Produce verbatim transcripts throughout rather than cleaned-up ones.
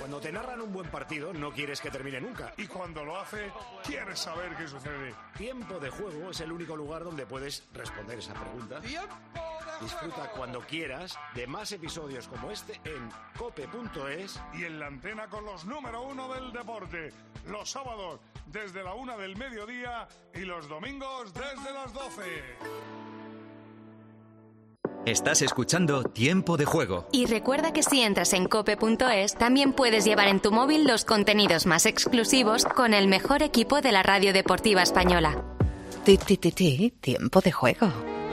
Cuando te narran un buen partido, no quieres que termine nunca. Y cuando lo hace, quieres saber qué sucede. Tiempo de Juego es el único lugar donde puedes responder esa pregunta. Disfruta cuando quieras de más episodios como este en cope punto es y en la antena con los número uno del deporte. Los sábados desde la una del mediodía y los domingos desde las doce. Estás escuchando Tiempo de Juego. Y recuerda que si entras en cope punto es, también puedes llevar en tu móvil los contenidos más exclusivos con el mejor equipo de la radio deportiva española. Ti, ti, ti, ti, Tiempo de Juego.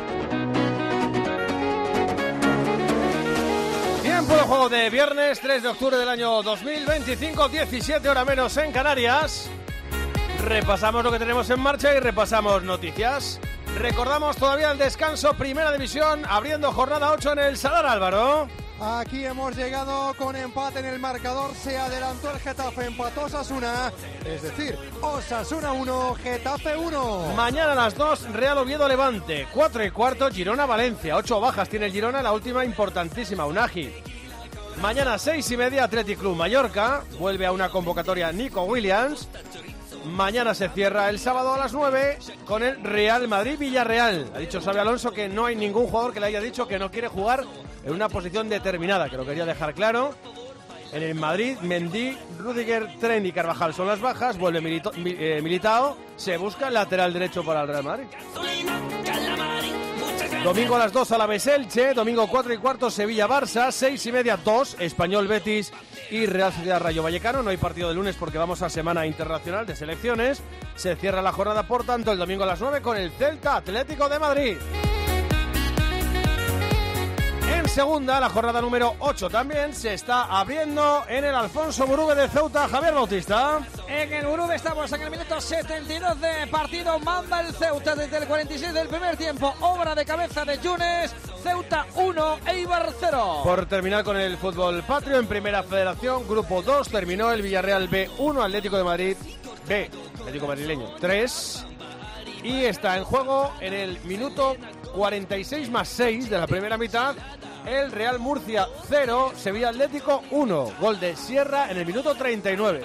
Tiempo de Juego de viernes tres de octubre del año dos mil veinticinco, diecisiete horas menos en Canarias. Repasamos lo que tenemos en marcha y repasamos noticias. Recordamos todavía el descanso, Primera División, abriendo jornada ocho en el Sadar, Álvaro. Aquí hemos llegado con empate en el marcador, se adelantó el Getafe, empató Osasuna, es decir, Osasuna uno, Getafe uno. Mañana a las dos, Real Oviedo Levante, cuatro y cuarto, Girona Valencia, ocho bajas tiene el Girona, la última importantísima, Unagi. Mañana seis y media, Athletic Club Mallorca, vuelve a una convocatoria Nico Williams. Mañana se cierra el sábado a las nueve con el Real Madrid-Villarreal. Ha dicho Xabi Alonso que no hay ningún jugador que le haya dicho que no quiere jugar en una posición determinada, que lo quería dejar claro. En el Madrid, Mendy, Rüdiger, Tren y Carvajal son las bajas. Vuelve Milito, eh, Militao. Se busca el lateral derecho para el Real Madrid. Domingo a las dos, Alavés Elche. Domingo cuatro y cuarto, Sevilla-Barça. seis y media, dos, Español-Betis y Real Sociedad-Rayo Vallecano. No hay partido de lunes porque vamos a semana internacional de selecciones. Se cierra la jornada, por tanto, el domingo a las nueve con el Celta Atlético de Madrid. En segunda, la jornada número ocho también se está abriendo en el Alfonso Muruve de Ceuta. Javier Bautista. En el Muruve estamos en el minuto setenta y dos de partido. Manda el Ceuta desde el cuarenta y seis del primer tiempo. Obra de cabeza de Yunes. Ceuta uno, Eibar cero. Por terminar con el fútbol patrio, en Primera Federación, Grupo dos, terminó el Villarreal B uno, Atlético de Madrid B, Atlético Madrileño tres. Y está en juego en el minuto cuarenta y seis más seis de la primera mitad el Real Murcia cero, Sevilla Atlético uno. Gol de Sierra en el minuto treinta y nueve.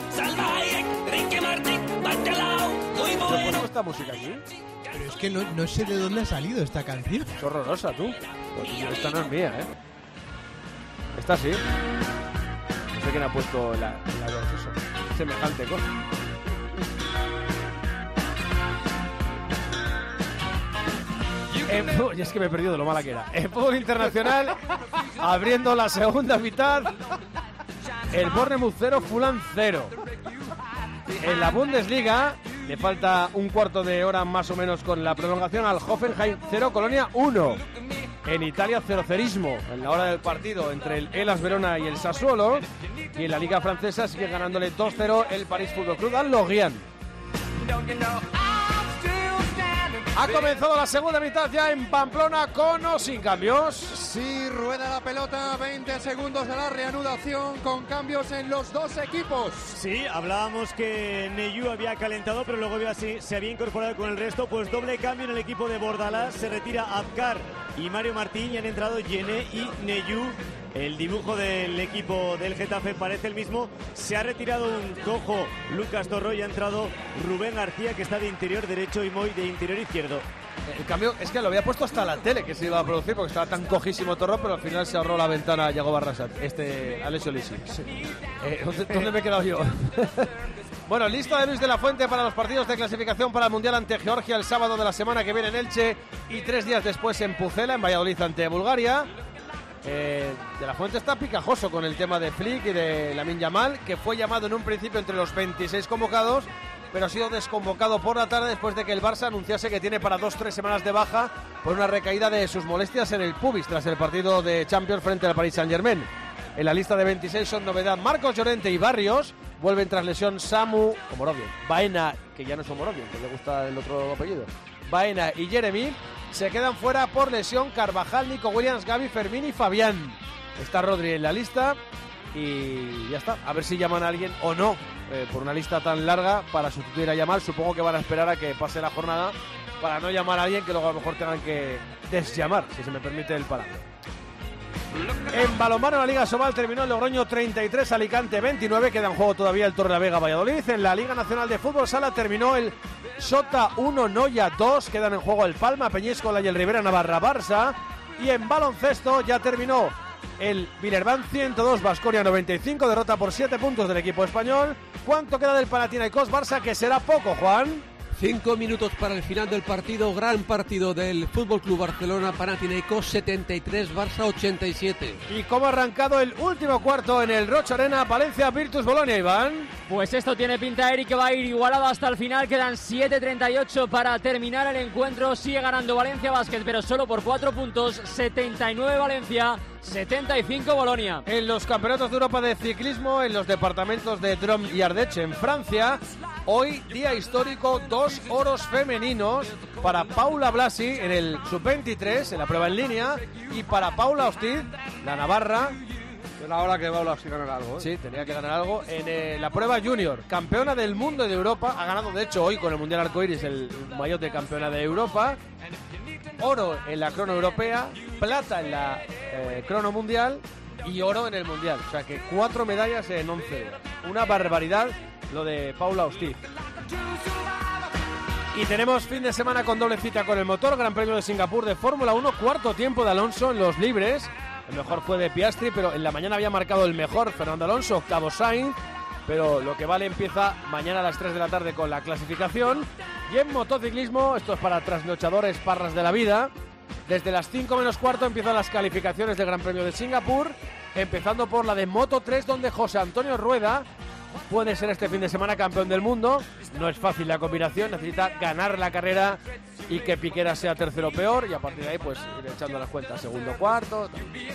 ¿Qué pone esta música aquí? Pero es que no, no sé de dónde ha salido esta canción. Es horrorosa, tú. Esta no es mía, ¿eh? Esta sí. No sé quién ha puesto la, la eso, semejante cosa. En fútbol, y es que me he perdido de lo mala que era. En fútbol internacional, abriendo la segunda mitad, el Bournemouth cero, Fulham cero. En la Bundesliga, le falta un cuarto de hora más o menos con la prolongación al Hoffenheim cero, Colonia uno. En Italia, cero cerismo en la hora del partido entre el Hellas Verona y el Sassuolo. Y en la Liga Francesa sigue ganándole dos cero el París Fútbol Club al Lorient. Ha comenzado la segunda mitad ya en Pamplona, con o sin cambios. Sí, rueda la pelota, veinte segundos de la reanudación con cambios en los dos equipos. Sí, hablábamos que Neyu había calentado, pero luego así se había incorporado con el resto. Pues doble cambio en el equipo de Bordalás, se retira Abkar y Mario Martín y han entrado Yene y Neyu. El dibujo del equipo del Getafe parece el mismo. Se ha retirado un cojo Lucas Torro y ha entrado Rubén García, que está de interior derecho, y Moy de interior izquierdo. El cambio es que lo había puesto hasta la tele que se iba a producir porque estaba tan cojísimo Torro, pero al final se ahorró la ventana Yago Barrasat, este Alessio Lisi. Sí. Eh, ¿dónde, ¿Dónde me he quedado yo? Bueno, lista de Luis de la Fuente para los partidos de clasificación para el Mundial ante Georgia el sábado de la semana que viene en Elche y tres días después en Pucela, en Valladolid ante Bulgaria. Eh, de la Fuente está picajoso con el tema de Flick y de Lamine Yamal, que fue llamado en un principio entre los veintiséis convocados, pero ha sido desconvocado por la tarde después de que el Barça anunciase que tiene para dos o tres semanas de baja por una recaída de sus molestias en el pubis tras el partido de Champions frente al Paris Saint-Germain. En la lista de veintiséis son novedad Marcos Llorente y Barrios, vuelven tras lesión Samu, Omorovian, Baena, que ya no es Omorovian, que le gusta el otro apellido, Baena y Jeremy. Se quedan fuera por lesión Carvajal, Nico Williams, Gavi, Fermín y Fabián. Está Rodri en la lista y ya está. A ver si llaman a alguien o no eh, por una lista tan larga para sustituir a Yamal. Supongo que van a esperar a que pase la jornada para no llamar a alguien que luego a lo mejor tengan que desllamar, si se me permite el palabra. En balonmano, la Liga Sobal terminó el Logroño treinta y tres, Alicante veintinueve. Queda en juego todavía el Torrelavega Valladolid. En la Liga Nacional de Fútbol Sala terminó el Sota uno, Noya dos. Quedan en juego el Palma, Peñíscola y el Rivera Navarra Barça. Y en baloncesto ya terminó el Villerban ciento dos, Baskonia noventa y cinco. Derrota por siete puntos del equipo español. ¿Cuánto queda del Panathinaikos Barça? Que será poco, Juan. Cinco minutos para el final del partido, gran partido del Fútbol Club Barcelona, Panathinaikos setenta y tres, Barça ochenta y siete. ¿Y cómo ha arrancado el último cuarto en el Rocha Arena, Valencia Virtus Bolonia, Iván? Pues esto tiene pinta, Eric, que va a ir igualado hasta el final. Quedan siete treinta y ocho para terminar el encuentro. Sigue ganando Valencia Basket, pero solo por cuatro puntos. setenta y nueve Valencia, setenta y cinco Bolonia. En los campeonatos de Europa de ciclismo, en los departamentos de Drôme y Ardèche en Francia, hoy día histórico, dos oros femeninos para Paula Blasi en el sub veintitrés, en la prueba en línea, y para Paula Hostiz, la navarra. Era hora que Paula Hostiz ganara algo, ¿eh? Sí, tenía que ganar algo en eh, la prueba junior, campeona del mundo y de Europa. Ha ganado, de hecho, hoy con el Mundial Arcoiris el maillot de campeona de Europa. Oro en la crono europea, plata en la eh, crono mundial y oro en el mundial. O sea que cuatro medallas en once. Una barbaridad lo de Paula Hostiz. Y tenemos fin de semana con doble cita con el motor. Gran Premio de Singapur de Fórmula uno, cuarto tiempo de Alonso en los libres. El mejor fue de Piastri, pero en la mañana había marcado el mejor Fernando Alonso, octavo Sainz. Pero lo que vale empieza mañana a las tres de la tarde con la clasificación. Y en motociclismo, esto es para trasnochadores, parras de la vida. Desde las cinco menos cuarto empiezan las calificaciones del Gran Premio de Singapur, empezando por la de Moto tres, donde José Antonio Rueda puede ser este fin de semana campeón del mundo. No es fácil la combinación, necesita ganar la carrera y que Piquera sea tercero peor, y a partir de ahí pues ir echando las cuentas, segundo, cuarto.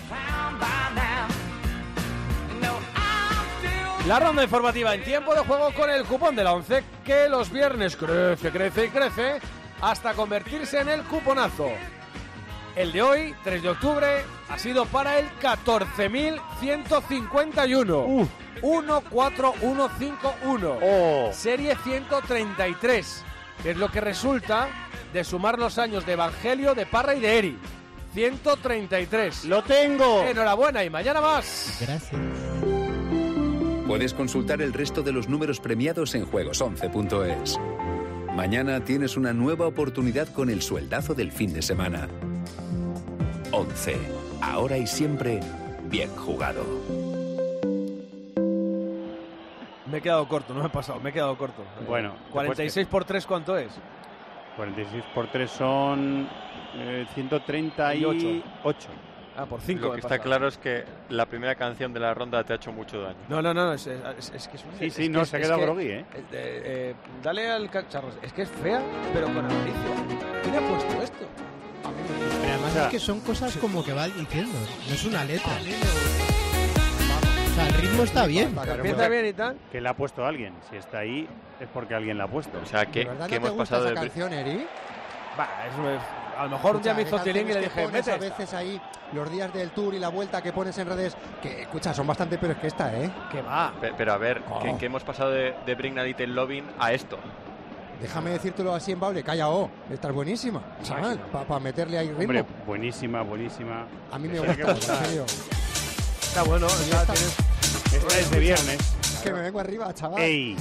La ronda informativa en tiempo de juego con el cupón de la once, que los viernes crece, crece y crece hasta convertirse en el cuponazo. El de hoy, tres de octubre, ha sido para el catorce mil ciento cincuenta y uno. Uh. uno cuatro uno cinco uno. Oh. Serie ciento treinta y tres, que es lo que resulta de sumar los años de Evangelio, de Parra y de Eri. ciento treinta y tres. ¡Lo tengo! Enhorabuena y mañana más. Gracias. Puedes consultar el resto de los números premiados en juegos once punto es. Mañana tienes una nueva oportunidad con el sueldazo del fin de semana. once. Ahora y siempre, bien jugado. Me he quedado corto, no me he pasado, me he quedado corto. Bueno. cuarenta y seis por tres, ¿cuánto es? cuarenta y seis por tres son eh, ciento treinta y ocho. Ah, por cinco. Lo que está claro es que la primera canción de la ronda te ha hecho mucho daño. No, no, no, es, es, es que es... Sí, sí, es no, que, se ha quedado grogui, ¿eh? Eh, eh Dale al cacharro. Es que es fea, pero con avaricia. ¿Quién ha puesto esto? Pero además, o sea, es que son cosas como que va diciendo, no es una letra. O sea, el ritmo está bien. Empieza bien y tal. Que la ha puesto alguien. Si está ahí, es porque alguien la ha puesto. O sea, que, ¿De verdad que no hemos te gusta pasado esa de... canción, Eri? Va, es, es, a lo mejor un día me hizo tilín y le dije, pones mete a esta. veces ahí los días del Tour y la vuelta que pones en redes, que, escucha, son bastante peores que esta, ¿eh? Que va. Pero, pero a ver, oh. que, que hemos pasado de, de Bring a Little Lovin' a esto. Déjame decírtelo así en bable, calla, oh, esta es buenísima, chaval, para pa meterle ahí ritmo. Hombre, buenísima, buenísima. A mí me gusta, en serio. Está bueno, está, esta, tienes... esta es de viernes. Que me vengo arriba, chaval. ¡Ey!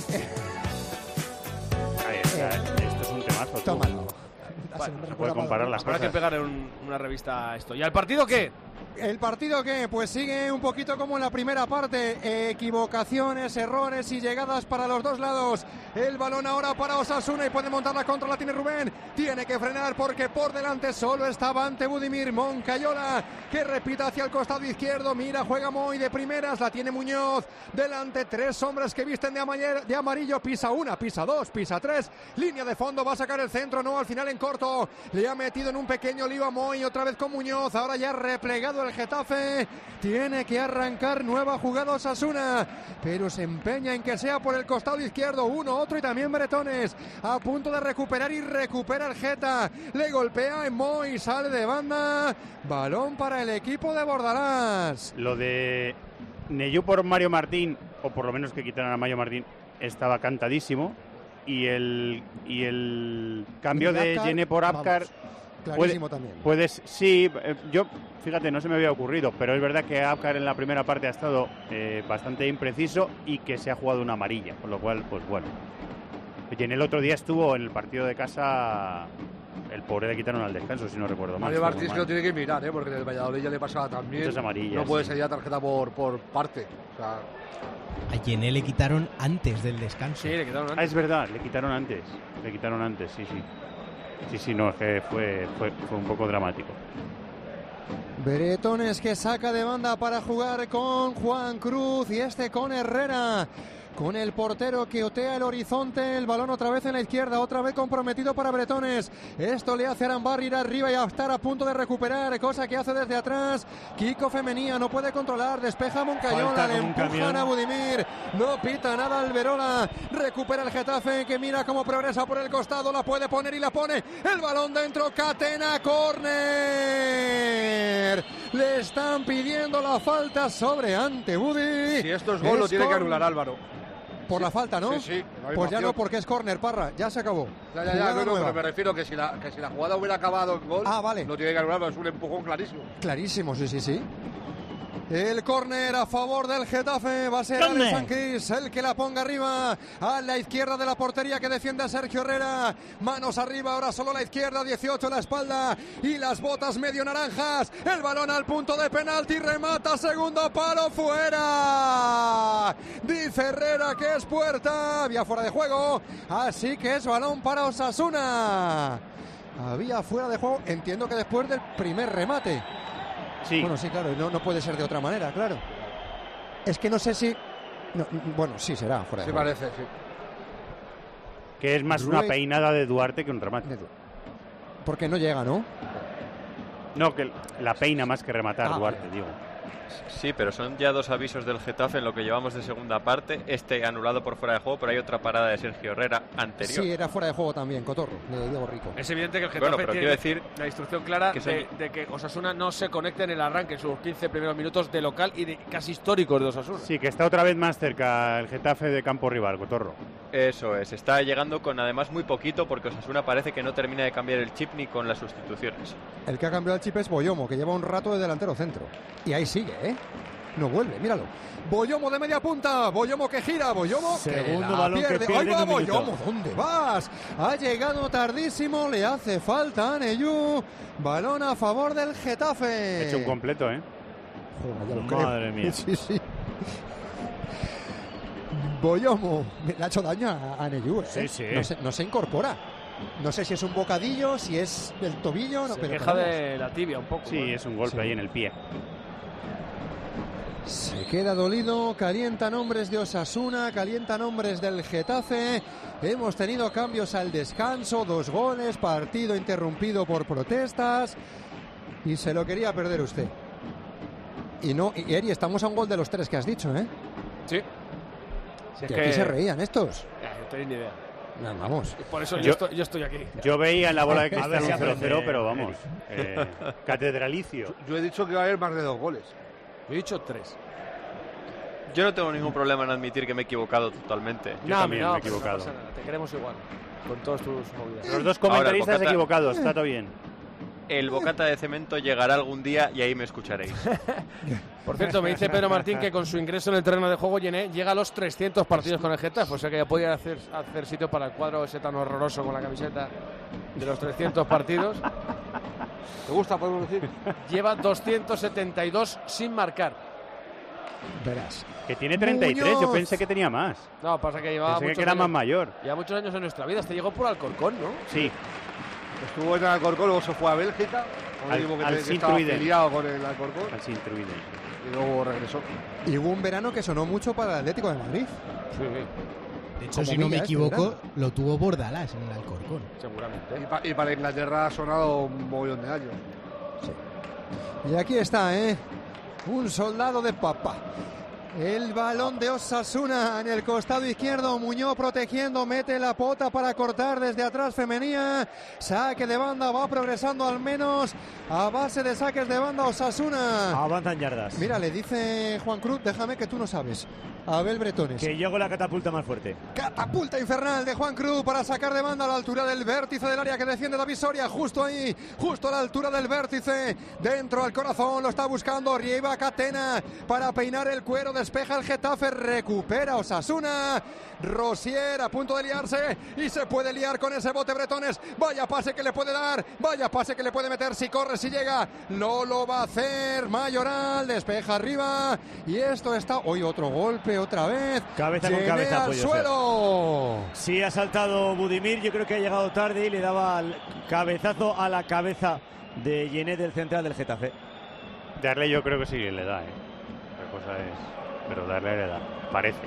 Ahí está, esto es un temazo. Tú. Tómalo. Se puede comparar las Habrá cosas. que pegar un, una revista a esto. ¿Y al partido qué? ¿El partido qué? Pues sigue un poquito como en la primera parte. Equivocaciones, errores y llegadas para los dos lados. El balón ahora para Osasuna y puede montar la contra, la tiene Rubén. Tiene que frenar porque por delante solo estaba ante Budimir. Moncayola que repita hacia el costado izquierdo. Mira, juega Moy de primeras, la tiene Muñoz. Delante tres hombres que visten de, amayer, de amarillo. Pisa una, pisa dos, pisa tres. Línea de fondo, va a sacar el centro. No, al final en corto. Le ha metido en un pequeño lío a Moy. Otra vez con Muñoz. Ahora ya replegado el Getafe. Tiene que arrancar nueva jugada Osasuna, pero se empeña en que sea por el costado izquierdo. Uno, otro y también Bretones. A punto de recuperar y recupera el Geta. Le golpea en Moy, sale de banda. Balón para el equipo de Bordalás. Lo de Neyu por Mario Martín, o por lo menos que quitaran a Mario Martín, estaba cantadísimo. Y el, y el cambio de Jené por Apcar clarísimo Puede, también. Puedes, sí, eh, yo, fíjate, no se me había ocurrido, pero es verdad que Abkar en la primera parte ha estado eh, bastante impreciso y que se ha jugado una amarilla, con lo cual, pues bueno. Y en el otro día estuvo en el partido de casa, el pobre le quitaron al descanso, si no recuerdo mal. Mario Martínez que lo tiene que mirar, ¿eh? Porque en el Valladolid ya le pasaba también. Muchas amarillas. No puede sí. ser ya tarjeta por, por parte. O sea, A Yené le quitaron antes del descanso. Sí, le quitaron antes. Ah, es verdad, le quitaron antes. Le quitaron antes, sí, sí. Sí, sí, no, es que fue, fue, fue un poco dramático. Bretones que saca de banda para jugar con Juan Cruz y este con Herrera. Con el portero que otea el horizonte, el balón otra vez en la izquierda, otra vez comprometido para Bretones. Esto le hace a Arambar ir arriba y a estar a punto de recuperar, cosa que hace desde atrás. Kiko Femenía no puede controlar, despeja a Moncayola, le empujan a Budimir, no pita nada Alberola, recupera el Getafe que mira cómo progresa por el costado, la puede poner y la pone, el balón dentro, Catena, córner. Le están pidiendo la falta sobre Ante Budi. Si esto es gol, lo tiene que anular Álvaro. Por sí, la falta, ¿no? Sí, sí. No pues ya no, porque es córner, Parra. Ya se acabó. Ya, ya, ya, no, no, pero me refiero que si, la, que si la jugada hubiera acabado en gol, ah, vale. lo tiene que anular, es un empujón clarísimo. Clarísimo, sí, sí, sí. El córner a favor del Getafe va a ser Alex Sanquis el que la ponga arriba a la izquierda de la portería que defiende a Sergio Herrera. Manos arriba, ahora solo la izquierda, dieciocho en la espalda y las botas medio naranjas. El balón al punto de penalti, remata, segundo palo, fuera. Dice Herrera que es puerta, había fuera de juego, así que es balón para Osasuna. Había fuera de juego, entiendo que después del primer remate. Sí. Bueno, sí, claro, no, no puede ser de otra manera, claro. Es que no sé si... No, bueno, sí será fuera de sí juego. parece, sí. Que es más Ruiz... una peinada de Duarte que un remate. Porque no llega, ¿no? No, que la peina más que rematar, ah, Duarte, vale. digo. Sí, pero son ya dos avisos del Getafe en lo que llevamos de segunda parte. Este anulado por fuera de juego, pero hay otra parada de Sergio Herrera anterior. Sí, era fuera de juego también, Cotorro, de Diego Rico. Es evidente que el Getafe bueno, pero tiene quiero decir la instrucción clara que de, de que Osasuna no se conecte en el arranque, en sus quince primeros minutos de local y de casi históricos de Osasuna. Sí, que está otra vez más cerca el Getafe de campo rival, Cotorro. Eso es, está llegando con además muy poquito porque Osasuna parece que no termina de cambiar el chip ni con las sustituciones. El que ha cambiado el chip es Boyomo, que lleva un rato de delantero centro. Y ahí sigue, ¿eh? No vuelve, míralo. Boyomo de media punta, Boyomo que gira, Boyomo Segundo que la balón pierde. que pierde. ¡Ahí va en un Boyomo! minuto. ¿Dónde vas? Ha llegado tardísimo, le hace falta a Neyú. Balón a favor del Getafe. Ha hecho un completo, ¿eh? Joder, ya lo Madre creo. mía. Sí, sí. Boyomo le ha hecho daño a, a Neyú, ¿eh? Sí, sí. No se, no se incorpora. No sé si es un bocadillo, si es del tobillo. No, Se pero queja vamos. de la tibia un poco. Sí, ¿no? es un golpe Sí. ahí en el pie. Se queda dolido, calientan hombres de Osasuna, calientan hombres del Getafe. Hemos tenido cambios al descanso, dos goles, partido interrumpido por protestas. Y se lo quería perder usted. Y no, y Eri, estamos a un gol de los tres que has dicho, ¿eh? Sí. Si es Que que aquí se reían estos. Ya, no tenéis ni idea. No, vamos. Por eso yo, Yo- estoy, yo estoy aquí. Yo veía en la bola de A ver cristal si un aprende, cero cero, pero vamos, eh, catedralicio. Yo he dicho que va a haber más de dos goles. Yo he dicho tres. Yo no tengo ningún problema en admitir que me he equivocado totalmente. Yo no, también no, me he pero no equivocado. pasa nada, te queremos igual. Con todos tus movidas. Los dos comentaristas Ahora, Bocata- equivocados, está todo bien. El bocata de cemento llegará algún día y ahí me escucharéis. Por cierto, me dice Pedro Martín que con su ingreso en el terreno de juego Yené llega a los trescientos partidos con el Getafe, o sea que ya podía hacer, hacer sitio para el cuadro ese tan horroroso con la camiseta de los trescientos partidos. ¿Te gusta, podemos decir? Lleva doscientos setenta y dos sin marcar. Verás. Que tiene treinta y tres, yo Muñoz. pensé que tenía más. No, pasa que llevaba Pensé muchos que era años, más mayor. lleva muchos años en nuestra vida. Este llegó por Alcorcón, ¿no? Sí, Estuvo en Alcorcón, luego se fue a Bélgica. Un Al- equipo que, al te- que estaba Sint-Truiden. afiliado con el Alcorcón. al Sint-Truiden. Y luego regresó. Y hubo un verano que sonó mucho para el Atlético de Madrid. Sí, De hecho, Como si no me Villa este equivoco, verano. lo tuvo Bordalás en el Alcorcón. seguramente. Y, pa- y para Inglaterra ha sonado un mogollón de años. Y aquí está, ¿eh? Un soldado de papá. El balón de Osasuna en el costado izquierdo. Muñoz protegiendo, mete la pota para cortar desde atrás Femenía. Saque de banda, va progresando al menos a base de saques de banda Osasuna. Avanzan yardas. Mira, le dice Juan Cruz, déjame que tú no sabes. Abel Bretones. Que yo hago la catapulta más fuerte. Catapulta infernal de Juan Cruz para sacar de banda a la altura del vértice del área que defiende David Soria. Justo ahí, justo a la altura del vértice. Dentro al corazón, lo está buscando Rieva Catena para peinar el cuero. Despeja el Getafe, recupera Osasuna. Rosier a punto de liarse y se puede liar con ese bote Bretones. Vaya pase que le puede dar, vaya pase que le puede meter si corre, si llega. No lo va a hacer Mayoral, despeja arriba y esto está... Hoy otro golpe otra vez. Cabeza con cabeza al suelo. Sí, ha saltado Budimir, yo creo que ha llegado tarde y le daba el cabezazo a la cabeza de Yené del central del Getafe. Darle yo creo que sí le da, ¿eh? La cosa es... Pero darle le da, parece.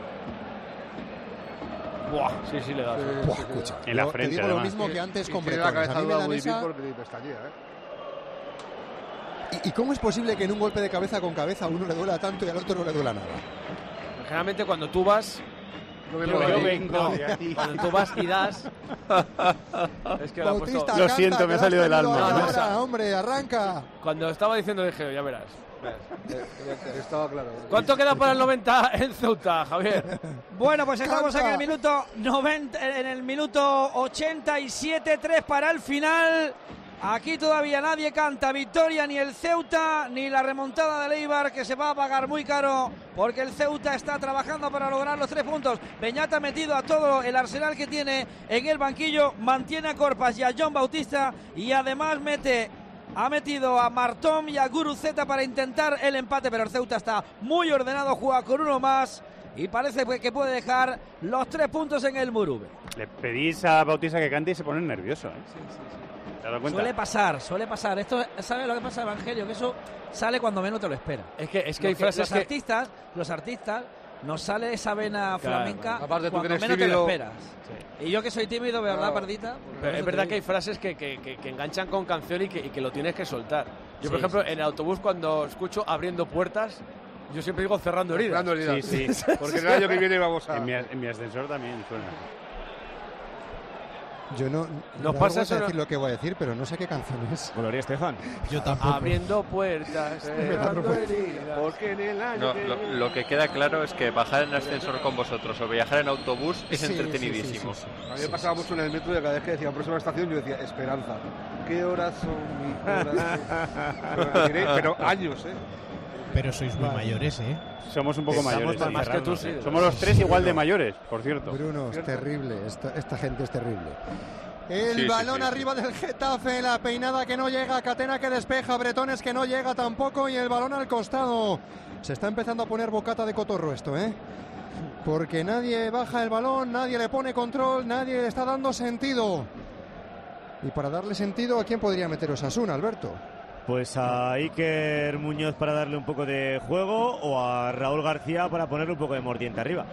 Buah, sí, sí le da. Sí. Buah, escucha. En la Yo frente, te digo además. lo mismo que antes Y con tiene la Bretones. cabeza A mí me dura dan muy esa... bien porque te pestañea, ¿eh? ¿Y, ¿Y cómo es posible que en un golpe de cabeza con cabeza a uno le duela tanto y al otro no le duela nada? Generalmente cuando tú vas... Yo, yo, yo vengo. vengo. No, cuando tú vas y das... es que lo, Bautista, puesto... Lo canta, siento, que me ha lo salido has del tenido alma. ahora, No, no. hombre, arranca. Cuando estaba diciendo dije, ya verás. Estaba claro. ¿Cuánto queda para el noventa en Ceuta, Javier? Bueno, pues estamos Canta. en el minuto noventa, en el minuto ochenta y siete, tres para el final. Aquí todavía nadie canta victoria, ni el Ceuta ni la remontada del Eibar, que se va a pagar muy caro porque el Ceuta está trabajando para lograr los tres puntos. Beñat ha metido a todo el arsenal que tiene en el banquillo, mantiene a Corpas y a John Bautista y además mete ha metido a Martón y a Guruceta para intentar el empate, pero el Ceuta está muy ordenado, juega con uno más y parece que puede dejar los tres puntos en el Murube. Le pedís a Bautista que cante y se pone nervioso, ¿eh? Sí, sí, sí. ¿Te has dado cuenta? Suele pasar, suele pasar. Esto, ¿sabes lo que pasa, Evangelio? Que eso sale cuando menos te lo esperas. Es que, es que Los hay frases los que... artistas, los artistas, nos sale esa vena Claro. flamenca Aparte, tú cuando que eres menos te lo tímido. esperas. Y yo que soy tímido, ¿verdad, Claro. Pardita? Pero es verdad que hay frases que, que, que, que enganchan con canción y que, y que lo tienes que soltar. Yo, por Sí, ejemplo, sí. en el autobús cuando escucho abriendo puertas, yo siempre digo cerrando heridas. Cerrando heridas. Sí, sí. Porque el año que viene vamos a... En mi, en mi ascensor también suena. Yo no, Nos me pasa da eso, vergüenza ¿no? decir lo que voy a decir, pero no sé qué canción es. Gloria Estefan. Yo tampoco. Abriendo puertas, cerrando heridas. Porque en el año No, que lo, viene- lo que queda claro es que bajar en ascensor con vosotros o viajar en autobús es Sí, sí, entretenidísimo. sí, sí, sí. A mí me pasaba mucho en el metro y cada vez que decía próxima estación yo decía Esperanza. ¿Qué horas son mis horas? pero, diré, pero años, ¿eh? Pero sois muy mayores, ¿eh? Somos un poco Estamos mayores. más- sí. más que tú, sí. Somos los tres igual de mayores, por cierto. Bruno, es terrible, esta, esta gente es terrible. El Sí, sí, balón sí, sí. arriba del Getafe, la peinada que no llega, Catena que despeja, Bretones que no llega tampoco y el balón al costado. Se está empezando a poner bocata de cotorro esto, ¿eh? Porque nadie baja el balón, nadie le pone control, nadie le está dando sentido. Y para darle sentido, ¿a quién podría meter Osasuna, Alberto? Pues a Iker Muñoz para darle un poco de juego o a Raúl García para ponerle un poco de mordiente arriba.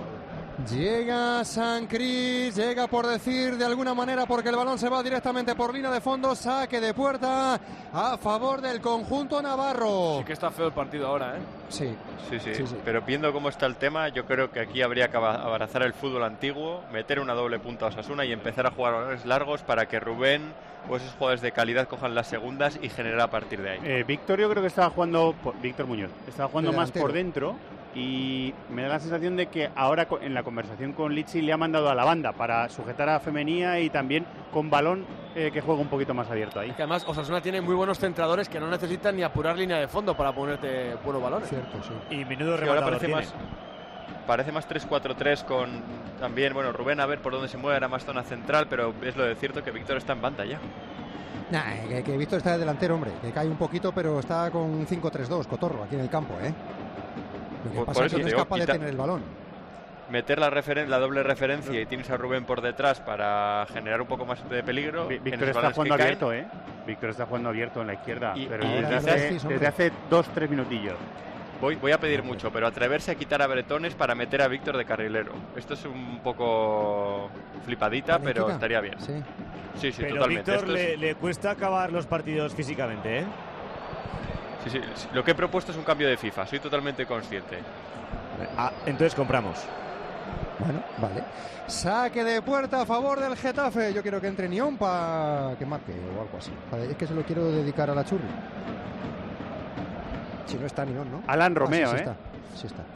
Llega San Cris, llega por decir de alguna manera porque el balón se va directamente por línea de fondo, saque de puerta a favor del conjunto navarro. Sí que está feo el partido ahora, ¿eh? Sí, Sí, sí, Sí, sí. pero viendo cómo está el tema, yo creo que aquí habría que aba- abrazar el fútbol antiguo, meter una doble punta a Osasuna y empezar a jugar balones largos para que Rubén o esos jugadores de calidad cojan las segundas y generar a partir de ahí. Eh, Víctor yo creo que estaba jugando, por- Víctor Muñoz, estaba jugando De más delantero. por dentro y me da la sensación de que ahora co- en la conversación con Litsi le ha mandado a la banda para sujetar a Femenía y también con balón eh, que juega un poquito más abierto ahí. Que además Osasuna tiene muy buenos centradores que no necesitan ni apurar línea de fondo para ponerte buenos balones. cierto, sí. Y menudo Sí, ahora rematador parece tiene. más, parece más tres cuatro tres con también, bueno, Rubén a ver por dónde se mueve, era más zona central, pero es lo de cierto que Víctor está en banda ya. Nah, que, que Víctor está de delantero, hombre, que cae un poquito, pero está con un cinco tres dos, Cotorro, aquí en el campo, ¿eh? Lo que Por- pasa por es eso que no es te digo, capaz de quita- tener el balón. Meter la, referen- la doble referencia y tienes a Rubén por detrás para generar un poco más de peligro. Vi- en Víctor esos está balones jugando que caen. abierto, ¿eh? Víctor está jugando abierto en la izquierda, Y- pero y desde, quizás- hace, sí, hombre. desde hace dos, tres minutillos. Voy, voy a pedir mucho, pero atreverse a quitar a Bretones para meter a Víctor de carrilero. Esto es un poco flipadita, pero Magnífica. estaría bien. Sí. Sí, sí, Pero totalmente. Víctor Esto es- le, le cuesta acabar los partidos físicamente, ¿eh? Sí, sí, sí, lo que he propuesto es un cambio de FIFA, soy totalmente consciente. Ah, entonces compramos. Bueno, vale. Saque de puerta a favor del Getafe. Yo quiero que entre Nión para que marque o algo así. Es que se lo quiero dedicar a la Churri. Si no está Nión, ¿no? Alan Romeo, ah, sí, sí ¿eh? Está. Sí está.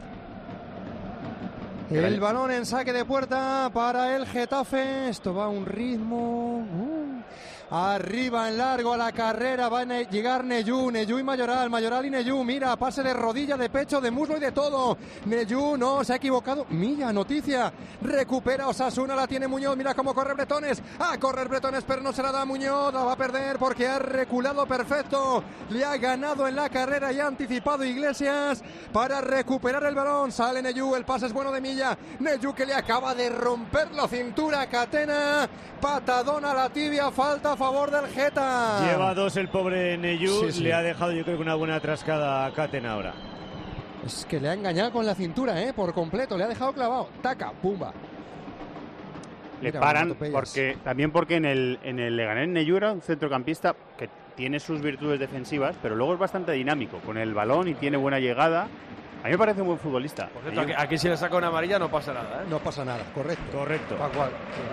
El balón en saque de puerta para el Getafe. Esto va a un ritmo... Uh. Arriba en largo a la carrera va a ne- llegar Neyu, Neyu y Mayoral, Mayoral y Neyu, mira, pase de rodilla, de pecho, de muslo y de todo. Neyu no, se ha equivocado. Mira, noticia, recupera Osasuna, la tiene Muñoz, mira cómo corre Bretones, a correr Bretones, pero no se la da Muñoz, la va a perder porque ha reculado perfecto, le ha ganado en la carrera y ha anticipado Iglesias para recuperar el balón. Sale Neyu, el pase es bueno de Milla, Neyu que le acaba de romper la cintura a Catena, patadón a la tibia, falta a favor del Geta. Lleva dos el pobre Neyu, sí, sí. Le ha dejado yo creo que una buena trascada a Catena ahora. Es que le ha engañado con la cintura, ¿eh? Por completo, le ha dejado clavado. Taca, pumba. Le Mira, paran porque también porque en el, en el Leganés Neyu era un centrocampista que tiene sus virtudes defensivas, pero luego es bastante dinámico con el balón y tiene buena llegada. A mí me parece un buen futbolista. Por cierto, aquí, aquí si le saca una amarilla no pasa nada, ¿eh? No pasa nada, correcto. Correcto. Tal cual.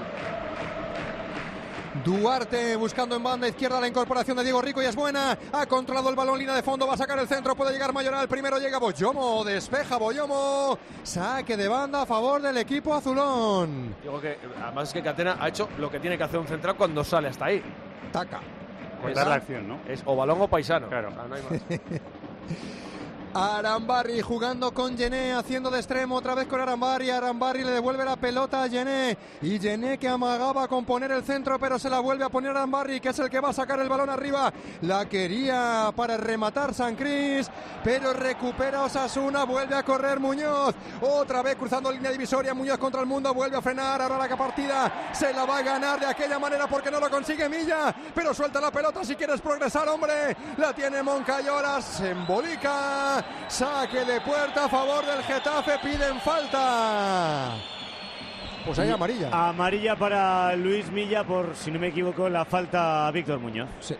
Duarte buscando en banda izquierda la incorporación de Diego Rico y es buena. Ha controlado el balón, línea de fondo, va a sacar el centro, puede llegar Mayoral. Primero llega Boyomo, despeja Boyomo. Saque de banda a favor del equipo azulón. Digo que además es que Catena ha hecho lo que tiene que hacer un central cuando sale hasta ahí. Taca. Cortar la acción, ¿no? Es o balón o paisano. Claro. O sea, no hay más. Arambarri jugando con Yené, haciendo de extremo otra vez con Arambarri. Arambarri le devuelve la pelota a Yené. Y Yené que amagaba con poner el centro, pero se la vuelve a poner Arambarri, que es el que va a sacar el balón arriba. La quería para rematar San Cris, pero recupera Osasuna. Vuelve a correr Muñoz. Otra vez cruzando línea divisoria. Muñoz contra el mundo. Vuelve a frenar. Ahora la partida se la va a ganar de aquella manera porque no lo consigue Milla. Pero suelta la pelota si quieres progresar, hombre. La tiene Moncayola. Se embolica. Saque de puerta a favor del Getafe, piden falta. Pues hay amarilla. Amarilla para Luis Milla por, si no me equivoco, la falta a Víctor Muñoz. Sí.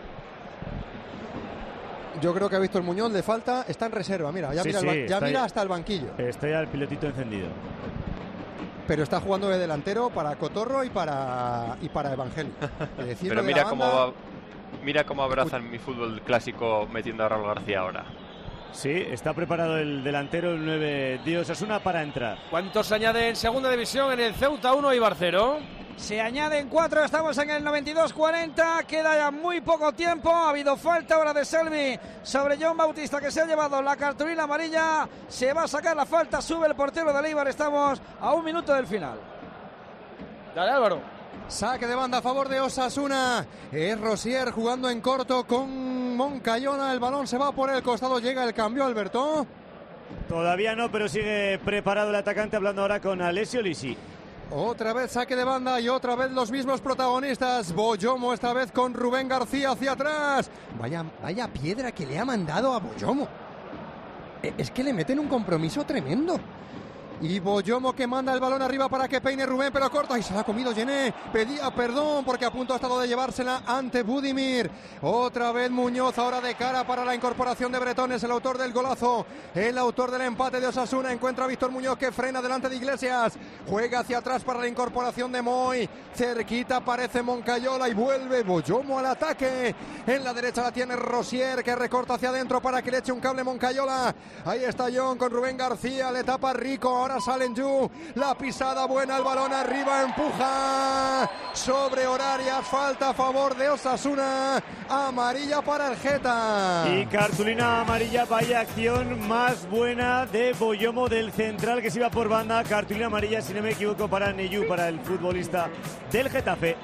Yo creo que a Víctor Muñoz le falta, está en reserva, mira, ya sí, mira, sí, el, ya mira ahí, hasta el banquillo. Está ya el pilotito encendido. Pero está jugando de delantero para Cotorro y para y para Evangelio. Pero mira cómo va, mira cómo abrazan mi fútbol clásico metiendo a Raúl García ahora. Sí, está preparado el delantero, el nueve de Osasuna, para entrar. ¿Cuántos se añade en segunda división en el Ceuta uno y Barcero? Se añaden cuatro, estamos en el noventa y dos cuarenta, queda ya muy poco tiempo, ha habido falta ahora de Selvi sobre John Bautista, que se ha llevado la cartulina amarilla, se va a sacar la falta, sube el portero de Eibar, estamos a un minuto del final. Dale, Álvaro. Saque de banda a favor de Osasuna. Es Rosier jugando en corto con Moncayola. El balón se va por el costado. Llega el cambio, Alberto. Todavía no, pero sigue preparado el atacante, hablando ahora con Alessio Lisi. Otra vez saque de banda y otra vez los mismos protagonistas. Boyomo esta vez con Rubén García hacia atrás. Vaya, vaya piedra que le ha mandado a Boyomo. Es que le meten un compromiso tremendo. Y Boyomo que manda el balón arriba para que peine Rubén, pero corta y se la ha comido Yené. Pedía perdón porque a punto ha estado de llevársela ante Budimir. Otra vez Muñoz ahora de cara para la incorporación de Bretones, el autor del golazo, el autor del empate de Osasuna. Encuentra a Víctor Muñoz que frena delante de Iglesias. Juega hacia atrás para la incorporación de Moy. Cerquita aparece Moncayola y vuelve Boyomo al ataque. En la derecha la tiene Rosier que recorta hacia adentro para que le eche un cable Moncayola. Ahí está John con Rubén García, le tapa Rico. Ahora sale Yu, la pisada buena, el balón arriba, empuja sobre Horarias, falta a favor de Osasuna, amarilla para el Geta. Y cartulina amarilla, vaya acción más buena de Boyomo, del central que se iba por banda. Cartulina amarilla, si no me equivoco, para Neyu, para el futbolista del Getafe.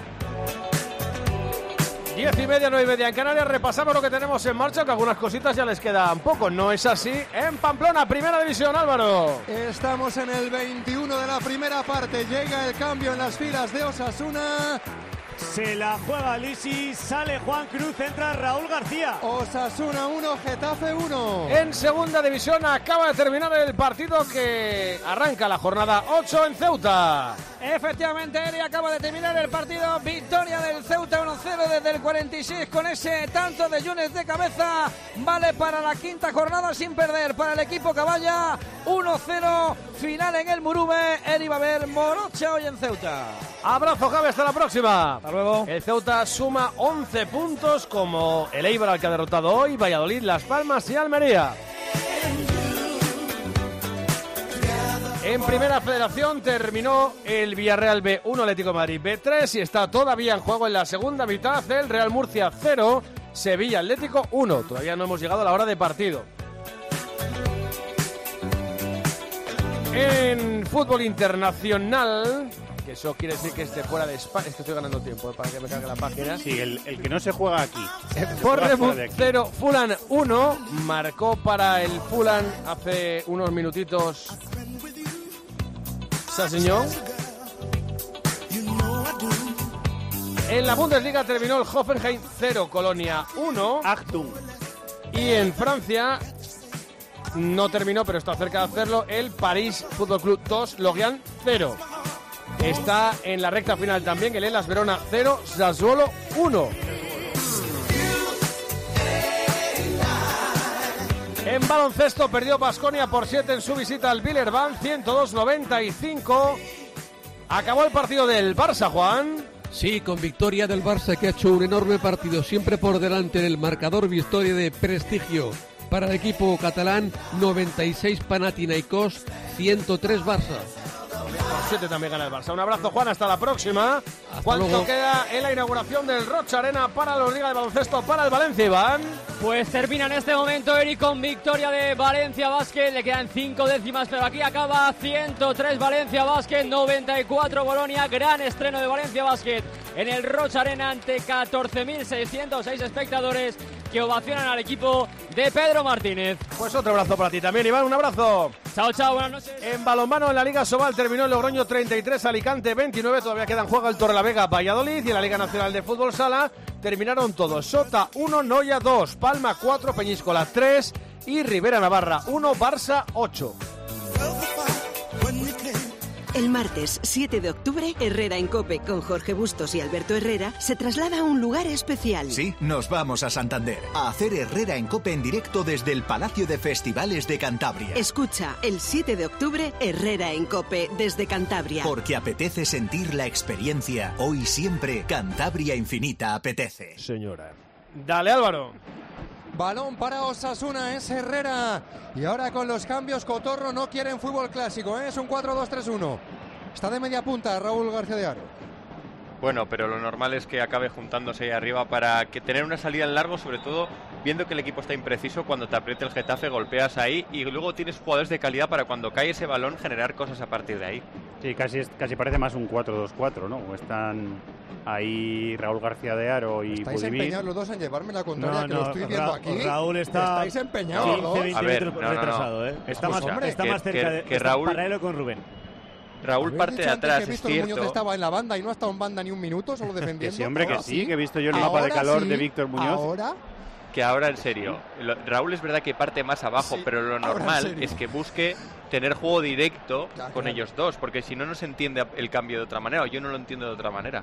Diez y media, nueve y media en Canarias. Repasamos lo que tenemos en marcha, que algunas cositas ya les quedan poco. No es así en Pamplona, primera división, Álvaro. Estamos en el veintiuno de la primera parte. Llega el cambio en las filas de Osasuna. Se la juega Lisi, sale Juan Cruz, entra Raúl García. Osasuna uno, Getafe uno. En segunda división acaba de terminar el partido que arranca la jornada ocho en Ceuta. Efectivamente, Eri, acaba de terminar el partido. Victoria del Ceuta uno cero desde el cuarenta y seis con ese tanto de Yunes de cabeza. Vale para la quinta jornada sin perder para el equipo Caballa. uno cero, final en el Murube. Eri va a ver Morocha hoy en Ceuta. Abrazo, Javi, hasta la próxima. Hasta luego. El Ceuta suma once puntos como el Eibar, al que ha derrotado hoy, Valladolid, Las Palmas y Almería. En Primera Federación terminó el Villarreal B uno, Atlético de Madrid B tres y está todavía en juego en la segunda mitad el Real Murcia cero, Sevilla Atlético uno. Todavía no hemos llegado a la hora de partido. En fútbol internacional, que eso quiere decir que esté fuera de España. Es que estoy ganando tiempo, ¿eh? Para que me cargue la página. Sí, el, el que no se juega aquí. Bournemouth cero, Fulham uno. Marcó para el Fulham hace unos minutitos Sassiñón. En la Bundesliga terminó el Hoffenheim cero, Colonia uno. Achtung. Y en Francia no terminó, pero está cerca de hacerlo, el París Fútbol Club dos, Lorient cero. Está en la recta final también el Hellas Verona cero, Sassuolo uno. En baloncesto perdió Baskonia por siete en su visita al Villeurbanne, ciento dos noventa y cinco. Acabó el partido del Barça, Juan. Sí, con victoria del Barça, que ha hecho un enorme partido, siempre por delante en el marcador, victoria de prestigio para el equipo catalán, noventa y seis Panathinaikos, ciento tres Barça. Por siete también gana el Barça. Un abrazo, Juan, hasta la próxima. Hasta ¿Cuánto luego. queda en la inauguración del Rocha Arena para la Liga de Baloncesto para el Valencia, Iván? Pues termina en este momento, Eric, con victoria de Valencia Basket. Le quedan cinco décimas, pero aquí acaba ciento tres Valencia Basket, noventa y cuatro Bolonia. Gran estreno de Valencia Basket en el Rocha Arena ante catorce mil seiscientos seis espectadores que ovacionan al equipo de Pedro Martínez. Pues otro abrazo para ti también, Iván. Un abrazo. Chao, chao, buenas noches. En balonmano en la Liga Sobal terminó el Logroño treinta y tres, Alicante veintinueve. Todavía queda en juego el Torrelavega, Valladolid. Y en la Liga Nacional de Fútbol Sala terminaron todos. Sota uno, Noya dos, Palma cuatro, Peñíscola tres y Rivera Navarra uno, Barça ocho. El martes siete de octubre, Herrera en COPE con Jorge Bustos y Alberto Herrera se traslada a un lugar especial. Sí, nos vamos a Santander a hacer Herrera en COPE en directo desde el Palacio de Festivales de Cantabria. Escucha, el siete de octubre, Herrera en COPE desde Cantabria. Porque apetece sentir la experiencia. Hoy siempre, Cantabria Infinita apetece. Señora. Dale, Álvaro. Balón para Osasuna, es Herrera. Y ahora con los cambios, Cotorro no quiere en fútbol clásico, ¿eh? Es un cuatro dos tres uno. Está de media punta Raúl García de Aro. Bueno, pero lo normal es que acabe juntándose ahí arriba para que tener una salida en largo, sobre todo viendo que el equipo está impreciso. Cuando te apriete el Getafe, golpeas ahí y luego tienes jugadores de calidad para cuando cae ese balón generar cosas a partir de ahí. Sí, casi, casi parece más un cuatro dos cuatro, ¿no? O están ahí Raúl García de Aro y ¿Estáis Pudimir. empeñados los dos en llevarme la contraria No, que no, lo estoy viendo Ra- aquí? Raúl está ¿Estáis empeñados los dos? quince, veinte A ver, metros no, no, no. retrasado, ¿eh? Está, Pues, más, hombre, está que- más cerca que- de que está Raúl- paralelo con Rubén. Raúl ¿Habéis parte dicho de antes atrás, que es Víctor Muñoz cierto. estaba en la banda y no ha estado en banda ni un minuto, solo defendiendo? Que sí, hombre, que Ahora sí, que he visto yo el mapa de Ahora calor sí. de Víctor Muñoz. Ahora Que ahora en serio, lo- Raúl es verdad que parte más abajo, Sí, pero lo ahora en normal serio. es que busque tener juego directo Ya, con claro. ellos dos, porque si no, no se entiende el cambio de otra manera, o yo no lo entiendo de otra manera.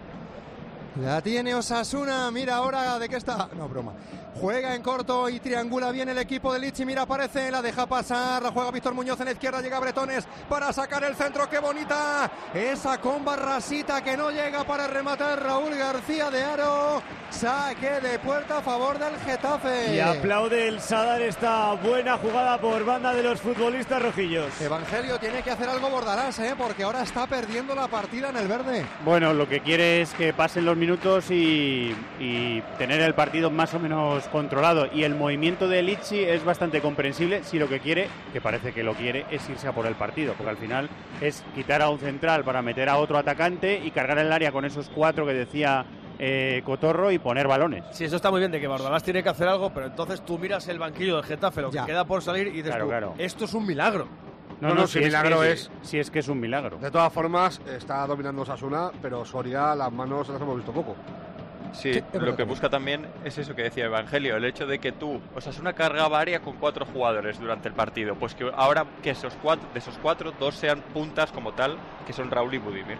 la tiene Osasuna, mira ahora de qué está. No, broma. Juega en corto y triangula bien el equipo de Lichi. Mira, aparece, la deja pasar. La juega Víctor Muñoz en la izquierda. Llega Bretones para sacar el centro. ¡Qué bonita! Esa con Barrasita que no llega para rematar Raúl García de Aro. Saque de puerta a favor del Getafe. Y aplaude el Sadar esta buena jugada por banda de los futbolistas rojillos. Evangelio tiene que hacer algo Bordalás, ¿eh? Porque ahora está perdiendo la partida en el verde. Bueno, lo que quiere es que pasen los minutos y, y tener el partido más o menos controlado. Y el movimiento de Lichi es bastante comprensible si lo que quiere, que parece que lo quiere, es irse a por el partido. Porque al final es quitar a un central para meter a otro atacante y cargar el área con esos cuatro que decía eh, Cotorro y poner balones. Sí, eso está muy bien de que Bordalás tiene que hacer algo, pero entonces tú miras el banquillo del Getafe, lo que Ya. queda por salir y dices Claro, tú, claro. esto es un milagro. No, no, no si, si milagro es, es si es que es un milagro. De todas formas, está dominando Osasuna, pero Soria las manos las hemos visto poco. Sí, sí lo que busca también es eso que decía Evangelio, el hecho de que tú, Osasuna cargaba área con cuatro jugadores durante el partido, pues que ahora que esos cuatro, de esos cuatro, dos sean puntas como tal, que son Raúl y Budimir.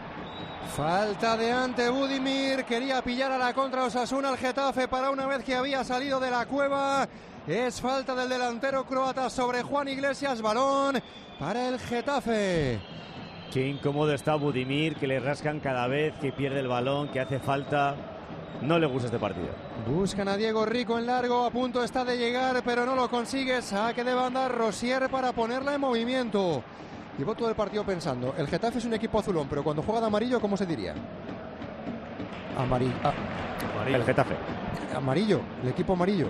Falta de ante Budimir, quería pillar a la contra Osasuna al Getafe para una vez que había salido de la cueva. Es falta del delantero croata sobre Juan Iglesias, balón para el Getafe. Qué incómodo está Budimir, que le rascan cada vez, que pierde el balón, que hace falta. No le gusta este partido. Buscan a Diego Rico en largo, a punto está de llegar, pero no lo consigue. Saque de banda Rosier para ponerla en movimiento. Llevo todo el partido pensando, el Getafe es un equipo azulón, pero cuando juega de amarillo, ¿cómo se diría? Amarillo. Ah. El Getafe. Amarillo, el equipo amarillo.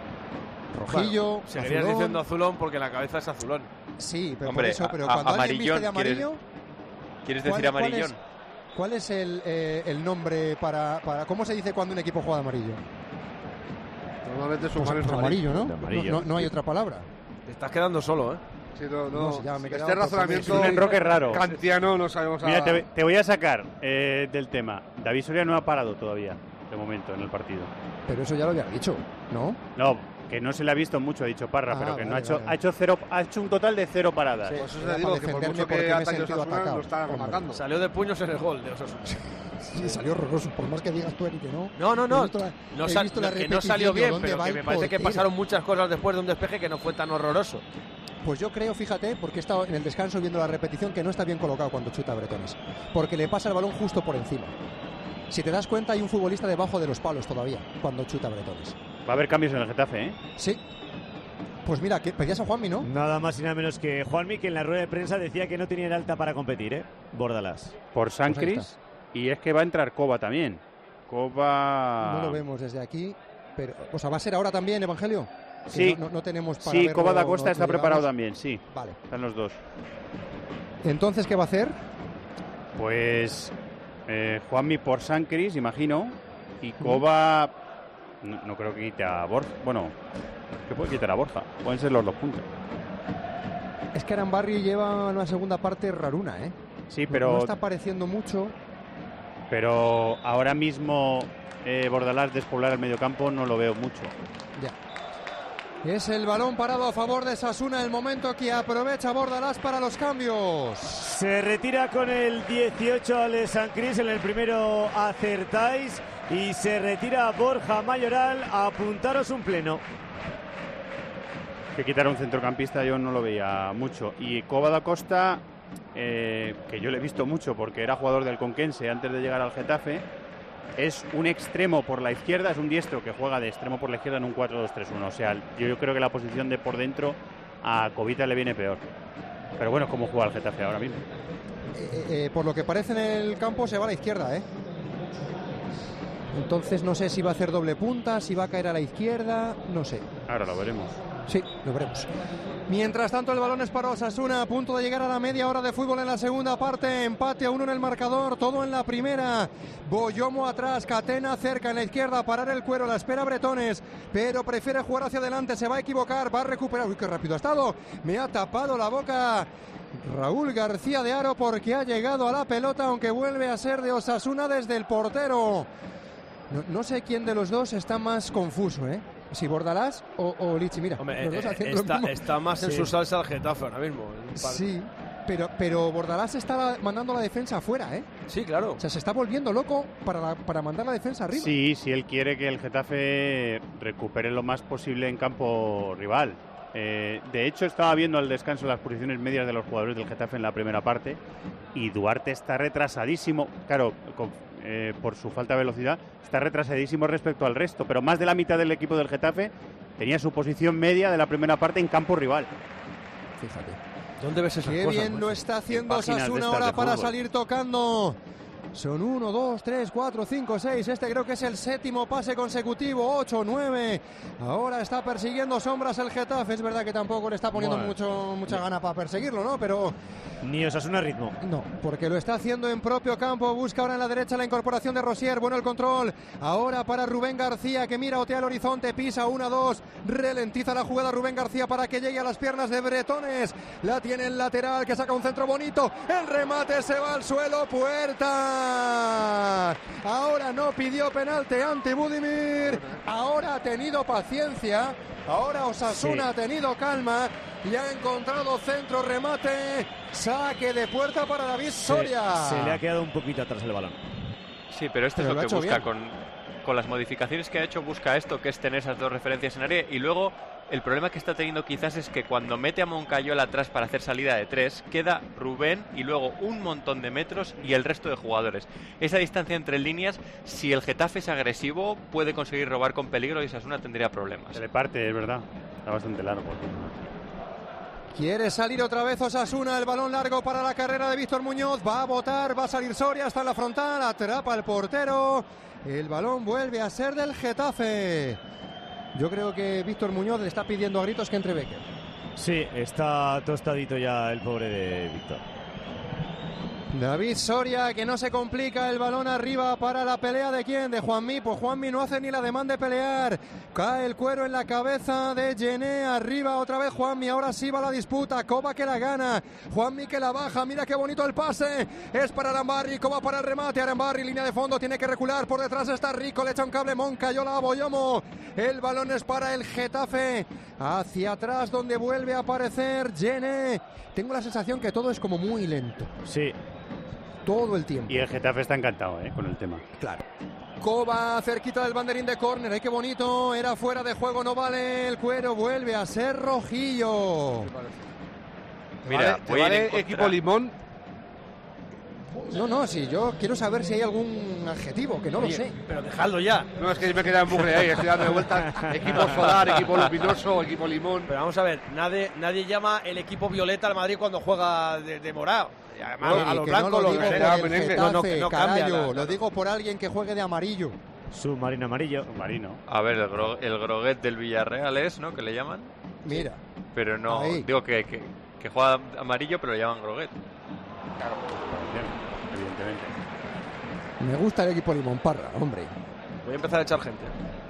Rojillo, bueno, seguirías azulón. Diciendo azulón porque la cabeza es azulón. Sí, pero Hombre, por eso, pero a, cuando a, alguien viste de amarillo... ¿Quieres, ¿quieres decir amarillón? ¿Cuál es el, eh, el nombre para, para... ¿Cómo se dice cuando un equipo juega de amarillo? Normalmente es un pues, amarillo, ¿no? Amarillo. No, no, no hay otra palabra. Te estás quedando solo, ¿eh? Sí, no, no. no si ya me este razonamiento es un enroque raro. Kantiano no sabemos Mira, te, te voy a sacar eh, del tema. David Soria no ha parado todavía, de momento, en el partido. Pero eso ya lo había dicho, ¿no? No, que no se le ha visto mucho, ha dicho Parra, ah, pero que vale, no ha hecho, vale. ha hecho cero, ha hecho un total de cero paradas. Sí, pues eso le digo, que por mucho que ataque Osasuna lo está marcando. Salió de puños en el gol de Osasuna. Sí, salió horroroso, por más que digas tú, Eric, que no. No, no, no, la, no, sal, no que no salió bien, pero que me parece que pasaron muchas cosas después de un despeje que no fue tan horroroso. Pues yo creo, fíjate, porque he estado en el descanso viendo la repetición, que no está bien colocado cuando chuta a Bretones, porque le pasa el balón justo por encima. Si te das cuenta, hay un futbolista debajo de los palos todavía cuando chuta a Bretones. Va a haber cambios en el Getafe, ¿eh? Sí. Pues mira, que pedías a Juanmi, ¿no? Nada más y nada menos que Juanmi, que en la rueda de prensa decía que no tenía el alta para competir, ¿eh? Bordalás. Por Sancris, pues y es que va a entrar Coba también. Coba... No lo vemos desde aquí, pero... O sea, ¿va a ser ahora también, Evangelio? Sí. No, no, no tenemos para Sí, verlo, Coba da Costa no, está no preparado llegamos. también, sí. Vale. Están los dos. Entonces, ¿qué va a hacer? Pues... Eh, Juanmi por Sancris, imagino. Y Coba... No, no creo que quite a Borja. Bueno, que puede quitar a Borja. Pueden ser los dos puntos. Es que Arambarri lleva una segunda parte raruna, ¿eh? Sí, pero... No está apareciendo mucho. Pero ahora mismo eh, Bordalás despoblar el mediocampo no lo veo mucho. Ya. Es el balón parado a favor de Sasuna, el momento que aprovecha Bordalás para los cambios. Se retira con el dieciocho Ale Sancris, en el primero acertáis. Y se retira Borja Mayoral. Apuntaros un pleno. Que quitar a un centrocampista yo no lo veía mucho. Y Coba da Costa, eh, que yo le he visto mucho porque era jugador del Conquense antes de llegar al Getafe, es un extremo por la izquierda, es un diestro que juega de extremo por la izquierda en un cuatro dos tres uno. O sea, yo, yo creo que la posición de por dentro a Cobita le viene peor. Pero bueno, ¿cómo juega el Getafe ahora mismo? Eh, eh, por lo que parece en el campo se va a la izquierda, ¿eh? Entonces no sé si va a hacer doble punta, si va a caer a la izquierda, no sé. Ahora lo veremos. Sí, lo veremos. Mientras tanto, el balón es para Osasuna, a punto de llegar a la media hora de fútbol en la segunda parte. Empate a uno en el marcador, todo en la primera. Boyomo atrás, Catena cerca en la izquierda, parar el cuero, la espera Bretones, pero prefiere jugar hacia adelante, se va a equivocar, va a recuperar. Uy, qué rápido ha estado, me ha tapado la boca Raúl García de Haro porque ha llegado a la pelota, aunque vuelve a ser de Osasuna desde el portero. No, no sé quién de los dos está más confuso, ¿eh? Si Bordalás o, o Lichi, mira. Hombre, los dos eh, haciendo está, lo mismo. está más en Sí. su salsa el Getafe ahora mismo. Sí, pero, pero Bordalás está mandando la defensa afuera, ¿eh? Sí, claro. O sea, se está volviendo loco para, la, para mandar la defensa arriba. Sí, si él quiere que el Getafe recupere lo más posible en campo rival. Eh, de hecho, estaba viendo al descanso las posiciones medias de los jugadores del Getafe en la primera parte y Duarte está retrasadísimo. Claro, con, eh, por su falta de velocidad, está retrasadísimo respecto al resto, pero más de la mitad del equipo del Getafe tenía su posición media de la primera parte en campo rival. Fíjate. ¿Dónde ves esas Qué cosas? bien Macho? lo está haciendo Páginas de Osasuna estas ahora de para fútbol. salir tocando. Son uno, dos, tres, cuatro, cinco, seis. Este creo que es el séptimo pase consecutivo. ocho, nueve. Ahora está persiguiendo sombras el Getafe. Es verdad que tampoco le está poniendo Bueno. mucho, mucha gana para perseguirlo, ¿no? Pero Ni Osasuna ritmo. no, porque lo está haciendo en propio campo. Busca ahora en la derecha la incorporación de Rosier. Bueno el control. Ahora para Rubén García, que mira, otea el horizonte. Pisa una, dos. Ralentiza la jugada Rubén García para que llegue a las piernas de Bretones. La tiene el lateral, que saca un centro bonito. El remate se va al suelo. Puerta. Ahora no pidió penalti ante Budimir. Ahora ha tenido paciencia. Ahora Osasuna Sí. ha tenido calma y ha encontrado centro, remate, saque de puerta para David Soria. Se, se le ha quedado un poquito atrás el balón. Sí, pero esto Pero es lo lo ha que hecho busca bien. con, con las modificaciones que ha hecho, busca esto, que es tener esas dos referencias en área. Y luego el problema que está teniendo quizás es que cuando mete a Moncayola atrás para hacer salida de tres, queda Rubén y luego un montón de metros y el resto de jugadores. Esa distancia entre líneas, si el Getafe es agresivo, puede conseguir robar con peligro y Osasuna tendría problemas. Se le parte, es verdad. Está bastante largo. Quiere salir otra vez Osasuna, el balón largo para la carrera de Víctor Muñoz, va a botar, va a salir Soria hasta la frontal, atrapa al portero, el balón vuelve a ser del Getafe. Yo creo que Víctor Muñoz le está pidiendo a gritos que entre Becker. Sí, está tostadito ya el pobre de Víctor. David Soria, que no se complica, el balón arriba para la pelea de quién, de Juanmi. Pues Juanmi no hace ni la demanda de pelear. Cae el cuero en la cabeza de Gené, arriba otra vez Juanmi. Ahora sí va la disputa, Coba que la gana, Juanmi que la baja. Mira qué bonito el pase, es para Arambarri, Coba para el remate. Arambarri, línea de fondo, tiene que recular, por detrás está Rico, le echa un cable Moncayola a Boyomo. El balón es para el Getafe, hacia atrás donde vuelve a aparecer Gené. Tengo la sensación que todo es como muy lento. Sí. Todo el tiempo. Y el Getafe está encantado, ¿eh? Con el tema. Claro. Coba cerquita del banderín de córner. ¡Ay, qué bonito! Era fuera de juego, no vale el cuero. Vuelve a ser rojillo. Mira, ¿Te voy a ir vale en contra- equipo limón? No, no, sí, yo quiero saber si hay algún adjetivo, que no Oye, lo sé. Pero dejadlo ya. No, es que me he quedado en bucle ahí, estoy dando vueltas. Equipo solar, equipo luminoso, equipo limón. Pero vamos a ver, nadie, nadie llama el equipo violeta al Madrid cuando juega de, de morado. Y además, Oye, a los que blancos no lo los digo verdes. por el merengue. Getafe, No, no, que no cambia carallo, la- lo digo por alguien que juegue de amarillo. Submarino amarillo. Marino. A ver, el, gro- el groguet del Villarreal es, ¿no? Que le llaman. Mira, Pero no, Ahí. digo que, que, que juega amarillo, pero le llaman groguet. Evidentemente. me gusta el equipo limón, Parra, hombre. Voy a empezar a echar gente.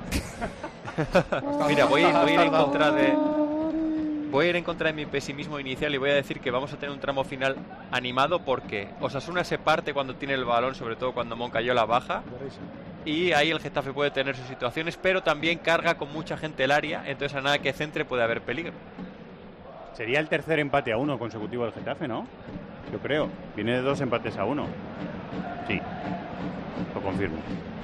Mira, voy, a ir- voy a ir en contra de. Voy a ir en contra de mi pesimismo inicial y voy a decir que vamos a tener un tramo final animado porque Osasuna se parte cuando tiene el balón, sobre todo cuando Moncayola baja. Y ahí el Getafe puede tener sus situaciones, pero también carga con mucha gente el área, entonces a nada que centre puede haber peligro. Sería el tercer empate a uno consecutivo del Getafe, ¿no? Yo creo. Viene de dos empates a uno. Sí. Lo confirmo.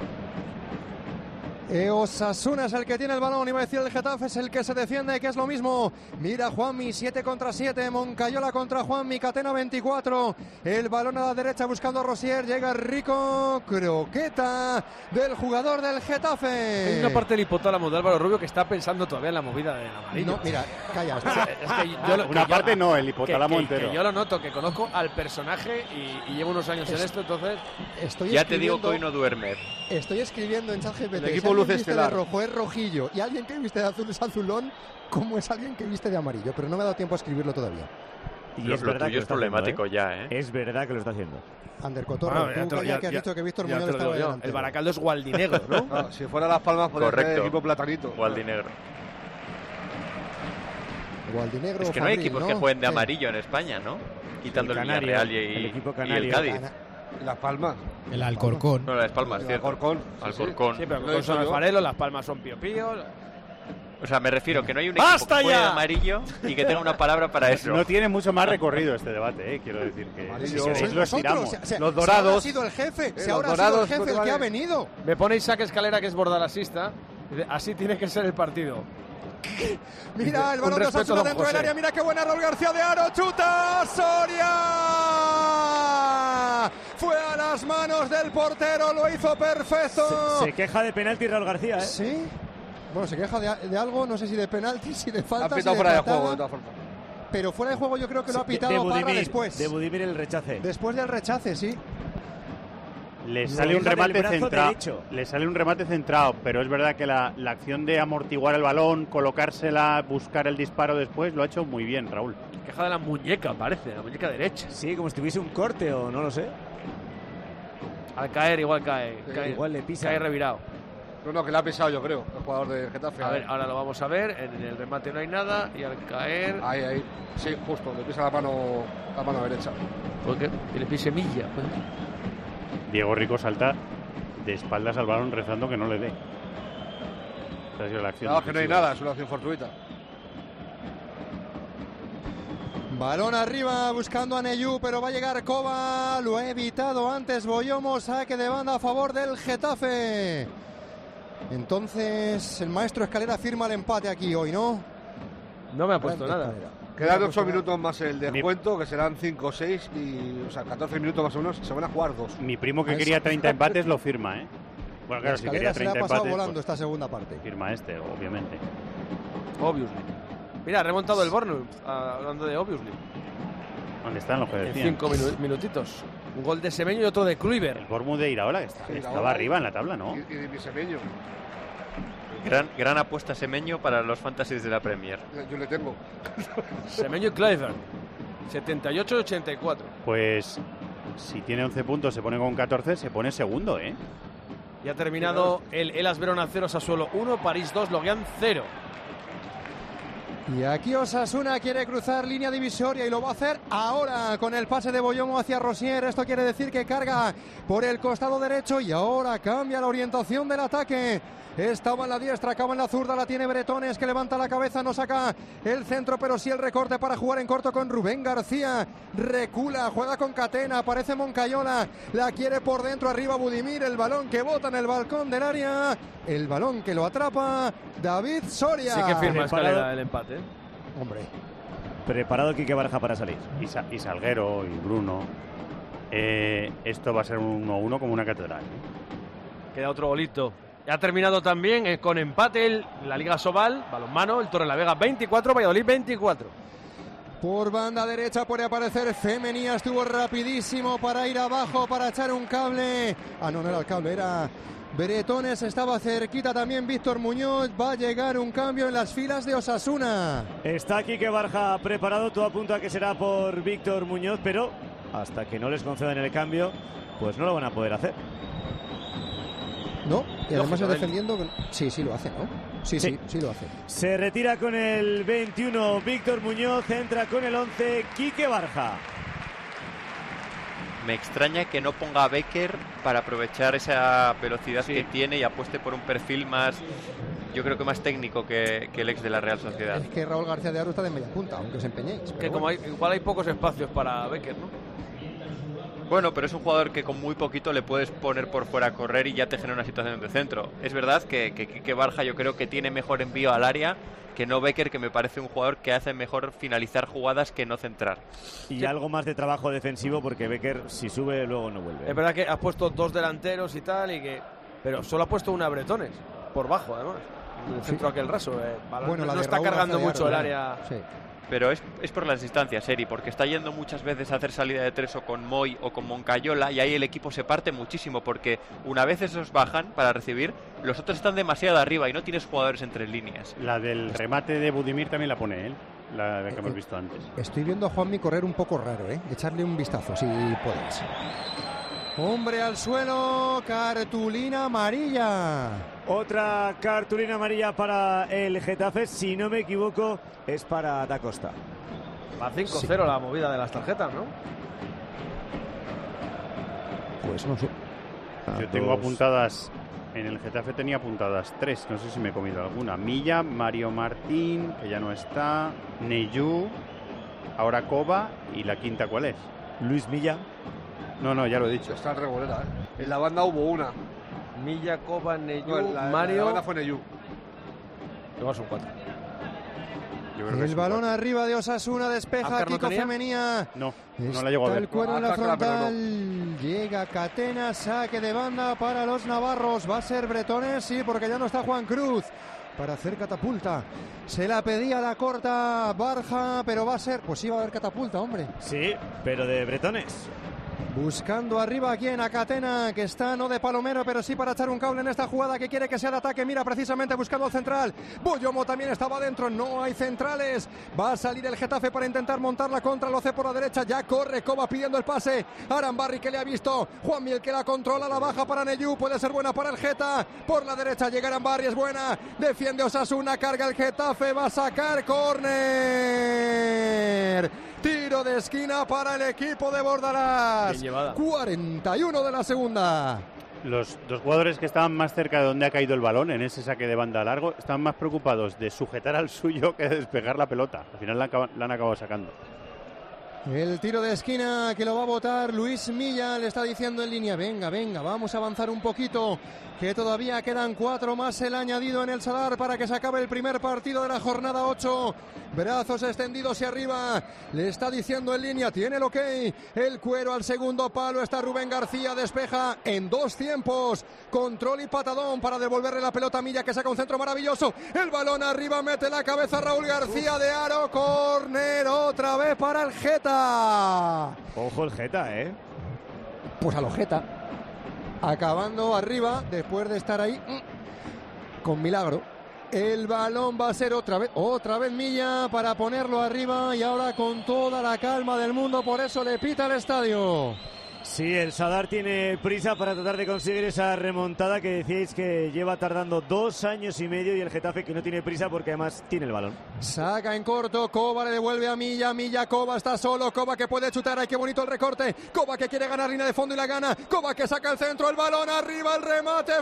Eh, Osasuna es el que tiene el balón, iba a decir el Getafe es el que se defiende, que es lo mismo. Mira Juanmi, siete contra siete, Moncayola contra Juanmi, Catena veinticuatro. El balón a la derecha buscando a Rosier, llega Rico, croqueta del jugador del Getafe. Hay una parte del hipotálamo de Álvaro Rubio que está pensando todavía en la movida del amarillo. No, mira, calla. Es que- es que yo lo- Una que yo- parte no, el hipotálamo que- que- entero. que yo lo noto, que conozco al personaje y, y llevo unos años en Es- esto, entonces... Estoy Ya te digo que escribiendo- hoy no duerme. Estoy escribiendo en ChatGPT. El si equipo alguien luce viste de estelar. rojo es rojillo y alguien que viste de azul es azulón, como es alguien que viste de amarillo, pero no me ha dado tiempo a escribirlo todavía. Y Lo- es lo verdad tuyo que es está haciendo, problemático ¿eh? ya, ¿eh? Es verdad que lo está haciendo. Ander Cotorro, Bueno, ya tú te lo- ya, ya- que has ya- dicho que Víctor ya Muñoz te lo estaba digo yo. delante. El Baracaldo es gualdinegro, ¿no? Ah, si fuera Las Palmas, podría ser Correcto. equipo platanito. O aldinegro. Gualdinegro Es que no hay Fabril, equipos ¿no? que jueguen de Sí. amarillo en España, ¿no? Quitando el, El Canario, Villarreal y, el equipo y el canario. Cádiz. Las Palmas. El Alcorcón. No, Las Palmas, El cierto. Alcorcón. Sí, Alcorcón. Sí, pero Lo he con dicho son yo. alfareros, Las Palmas son pío pío. O sea, me refiero que no hay un equipo ¡Basta que juegue de ya! amarillo y que tenga una palabra para eso. No tiene mucho más recorrido este debate, ¿eh? Quiero decir que Amarillo. si Sois queréis lo vosotros, estiramos. si- si- Los si ahora dorados. ha sido el jefe, Eh, si los ahora ha sido dorados, el jefe ¿no te el que ha vale? venido. Me pone Isaac Escalera, que es bordalasista. Dice, así tiene que ser el partido. Mira el Un balón de respeto, Osasuna don dentro del José. área, mira qué buena Raúl García de Aro, chuta Soria. Fue a las manos del portero, lo hizo perfecto. Se, se queja de penalti Raúl García, ¿eh? Sí. Bueno, se queja de, de algo, no sé si de penalti, si de Ha falta, si pitado de fuera de patada, juego, de todas formas. pero fuera de juego yo creo que lo ha De- pitado de Parra Budimir, después. De Budimir el rechace. Después del rechace, sí. Le sale un remate centrado. Le sale un remate centrado, pero es verdad que la, la acción de amortiguar el balón, colocársela, buscar el disparo después, lo ha hecho muy bien, Raúl. Queja de la muñeca, parece, la muñeca derecha. Sí, como si tuviese un corte o no lo sé. Al caer igual cae. Sí, cae igual le pisa. Cae revirado. No, no, que le ha pisado yo creo, el jugador de Getafe. A ver, ahora lo vamos a ver. En el remate no hay nada y al caer... Ahí, ahí. Sí, justo, le pisa la mano, la mano derecha. ¿Por qué? Que le pise Milla. Pues. Diego Rico salta de espaldas al balón rezando que no le dé. Esa ha sido la acción. No, que no hay nada, es una acción fortuita. Balón arriba buscando a Neyu, pero va a llegar Coba. Lo ha evitado antes Boyomo. Saque de banda a favor del Getafe. Entonces el maestro Escalera firma el empate aquí hoy, ¿no? No me ha puesto nada. Escalera. Quedan ocho minutos más el descuento, que serán cinco o seis, y, o sea, catorce minutos más o menos, se van a jugar dos. Mi primo que quería treinta empates lo firma, ¿eh? Bueno, claro, si quería treinta se le ha pasado empates, volando pues, esta segunda parte. firma este, obviamente. Obviously. Mira, ha remontado el Bournemouth, hablando de Obviously. ¿Dónde están los que En decían? cinco minu minutitos. Un gol de Semeño y otro de Kluivert. El Bournemouth de Iraola, que está, Sí, estaba Iraola. arriba en la tabla, ¿no? Y, y de Pisemeño. Gran, gran apuesta Semeño para los fantasies de la Premier. Yo le tengo. Semeño y Kluivert. setenta y ocho y ochenta y cuatro. Pues si tiene once puntos, se pone con catorce, se pone segundo, ¿eh? Y ha terminado el Hellas Verona cero, Sassuolo uno, París dos, Lorient cero. Y aquí Osasuna quiere cruzar línea divisoria y lo va a hacer ahora con el pase de Boyomo hacia Rosier. Esto quiere decir que carga por el costado derecho y ahora cambia la orientación del ataque. Estaba en la diestra, acaba en la zurda, la tiene Bretones, que levanta la cabeza, no saca el centro, pero sí el recorte para jugar en corto con Rubén García. Recula, juega con Catena, aparece Moncayola, la quiere por dentro, arriba Budimir, el balón que bota en el balcón del área, el balón que lo atrapa David Soria. Sí que firma Preparado. Escalera el empate. Hombre. Preparado Quique Baraja para salir. Y, Sa- y Salguero y Bruno. Eh, esto va a ser un uno uno como una catedral, ¿eh? Queda otro golito. Ya ha terminado también eh, con empate el, la Liga Sobal, balonmano, el Torrelavega veinticuatro, Valladolid veinticuatro. Por banda derecha puede aparecer Femenía, estuvo rapidísimo para ir abajo, para echar un cable. Ah, no, no era el cable, era Bretones, estaba cerquita también Víctor Muñoz. Va a llegar un cambio en las filas de Osasuna. Está Quique Barja preparado, todo apunta a que será por Víctor Muñoz, pero hasta que no les concedan el cambio, pues no lo van a poder hacer. No, y además Lógico, es defendiendo... que- Sí, sí lo hace, ¿no? Sí, sí, sí, sí lo hace. Se retira con el veintiuno Víctor Muñoz, entra con el once Quique Barja. Me extraña que no ponga a Becker para aprovechar esa velocidad Sí. que tiene y apueste por un perfil más, yo creo que más técnico que, que el ex de la Real Sociedad. Es que Raúl García de Aro está de media punta, aunque os empeñéis. Que pero como bueno. hay, igual hay pocos espacios para Becker, ¿no? Bueno, pero es un jugador que con muy poquito le puedes poner por fuera a correr y ya te genera una situación de centro. Es verdad que, que, que Barja yo creo que tiene mejor envío al área que no Becker, que me parece un jugador que hace mejor finalizar jugadas que no centrar. Y Sí. algo más de trabajo defensivo porque Becker si sube luego no vuelve. Es verdad que has puesto dos delanteros y tal, y que pero solo ha puesto una Bretones, por bajo además. En el centro aquel raso. Eh. Balón, Bueno, la no de está Raúl cargando García de mucho el Aro, área. Sí. Pero es, es por las distancias, Eri, porque está yendo muchas veces a hacer salida de tres o con Moy o con Moncayola y ahí el equipo se parte muchísimo porque una vez esos bajan para recibir, los otros están demasiado arriba y no tienes jugadores entre líneas. La del remate de Budimir también la pone él, la de que Eh, hemos eh, visto antes. Estoy viendo a Juanmi correr un poco raro, ¿eh? Echarle un vistazo, si puedes. Hombre al suelo, cartulina amarilla. Otra cartulina amarilla para el Getafe, si no me equivoco, es para Da Costa. Va cinco cero la movida de las tarjetas, ¿no? Pues no sé. Yo tengo apuntadas, en el Getafe tenía apuntadas tres, no sé si me he comido alguna. Milla, Mario Martín, que ya no está, Neyu, ahora Coba, y la quinta, ¿cuál es? Luis Milla. No, no, ya lo he dicho. Está en regulera, ¿eh? En la banda hubo una. Milla, Coba, Neyu, No, la, Mario. la banda fue Neyu. Igual son cuatro. Yo creo que El es balón igual. arriba de Osasuna, despeja ¿Azcar no Kiko tenía? Femenía. No, no la llego a Está ver. el cuero en la Azcar, pero no. frontal. Llega Catena, saque de banda para los navarros. Va a ser Bretones, sí, porque ya no está Juan Cruz para hacer catapulta. Se la pedía la corta Barja, pero va a ser, pues sí va a haber catapulta, hombre. Sí, pero de Bretones. Buscando arriba a quien, a Catena, que está no de palomero, pero sí para echar un cable en esta jugada que quiere que sea de ataque. Mira, precisamente buscando al central. Boyomo también estaba dentro, no hay centrales. Va a salir el Getafe para intentar montar la contra, lo hace por la derecha. Ya corre Coba pidiendo el pase. Arambarri que le ha visto. Juan Miel que la controla, la baja para Neyu. Puede ser buena para el Geta. Por la derecha llega Arambarri, es buena. Defiende Osasuna, carga el Getafe, va a sacar córner. Tiro de esquina para el equipo de Bordalás. cuarenta y uno de la segunda. Los dos jugadores que estaban más cerca de donde ha caído el balón, en ese saque de banda largo, estaban más preocupados de sujetar al suyo que de despegar la pelota. Al final la, la han acabado sacando. El tiro de esquina que lo va a botar Luis Milla, le está diciendo en línea, venga, venga, vamos a avanzar un poquito, que todavía quedan cuatro más el añadido en el Sadar para que se acabe el primer partido de la jornada ocho. Brazos extendidos y arriba, le está diciendo en línea, tiene el ok, el Cuero al segundo palo, está Rubén García, despeja en dos tiempos, control y patadón para devolverle la pelota a Milla, que saca un centro maravilloso, el balón arriba, mete la cabeza Raúl García de aro, córner otra vez para el Geta. Ojo el Geta, ¿eh? Pues a lo Geta, acabando arriba, después de estar ahí, con milagro. El balón va a ser otra vez, otra vez Milla para ponerlo arriba y ahora con toda la calma del mundo, por eso le pita el estadio. Sí, el Sadar tiene prisa para tratar de conseguir esa remontada que decíais que lleva tardando dos años y medio, y el Getafe que no tiene prisa porque además tiene el balón. Saca en corto, Coba le devuelve a Milla, Milla, Coba está solo, Coba que puede chutar, ay qué bonito el recorte, Coba que quiere ganar línea de fondo y la gana, Coba que saca el centro, el balón arriba, el remate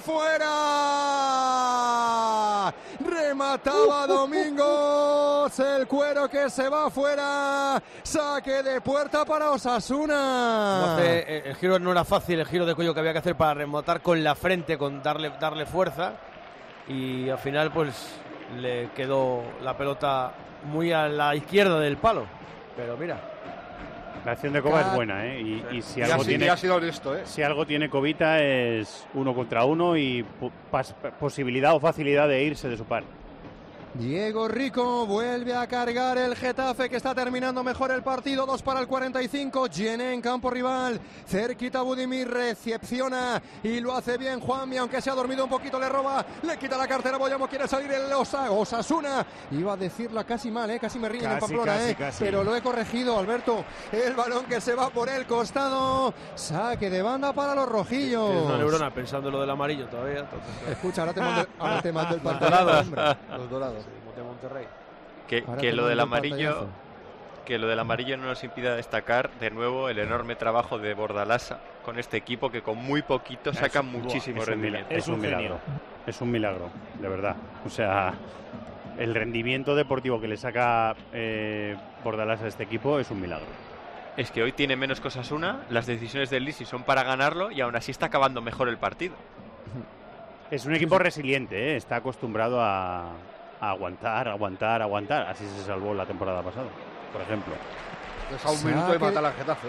fuera, remataba uh, uh, Domingos, uh, uh. el Cuero que se va fuera, saque de puerta para Osasuna. No hace, el giro no era fácil, el giro de cuello que había que hacer para rematar con la frente, con darle, darle fuerza, y al final pues le quedó la pelota muy a la izquierda del palo, pero mira, la acción de Coba es buena, ¿eh? Y, y si algo tiene, ha sido honesto, ¿eh? Si algo tiene Cobita es uno contra uno y pas, posibilidad o facilidad de irse de su par. Diego Rico vuelve a cargar el Getafe, que está terminando mejor el partido, dos para el cuarenta y cinco, Gene en campo rival, cerquita Budimir, recepciona y lo hace bien Juanmi, aunque se ha dormido un poquito, le roba, le quita la cartera, Boyamo quiere salir el Osa, Osasuna, iba a decirla casi mal, ¿eh? casi me ríen en Pamplona, casi, ¿eh? casi. pero lo he corregido, Alberto, el balón que se va por el costado, saque de banda para los rojillos. Tienes una neurona pensando en lo del amarillo todavía. Entonces, escucha, ahora te mando, ahora te mando el pantalón, los dorados. De Monterrey. Que, que lo del amarillo que lo del amarillo no nos impida destacar de nuevo el enorme trabajo de Bordalás con este equipo, que con muy poquito saca es, muchísimo es rendimiento. Es un milagro, es un milagro, de verdad. O sea, el rendimiento deportivo que le saca eh, Bordalás a este equipo es un milagro. Es que hoy tiene menos cosas una, las decisiones del Lisi son para ganarlo y aún así está acabando mejor el partido. Es un equipo resiliente, ¿eh? Está acostumbrado a A aguantar, aguantar, aguantar. Así se salvó la temporada pasada, por ejemplo. Es a un minuto de matar al Getafe.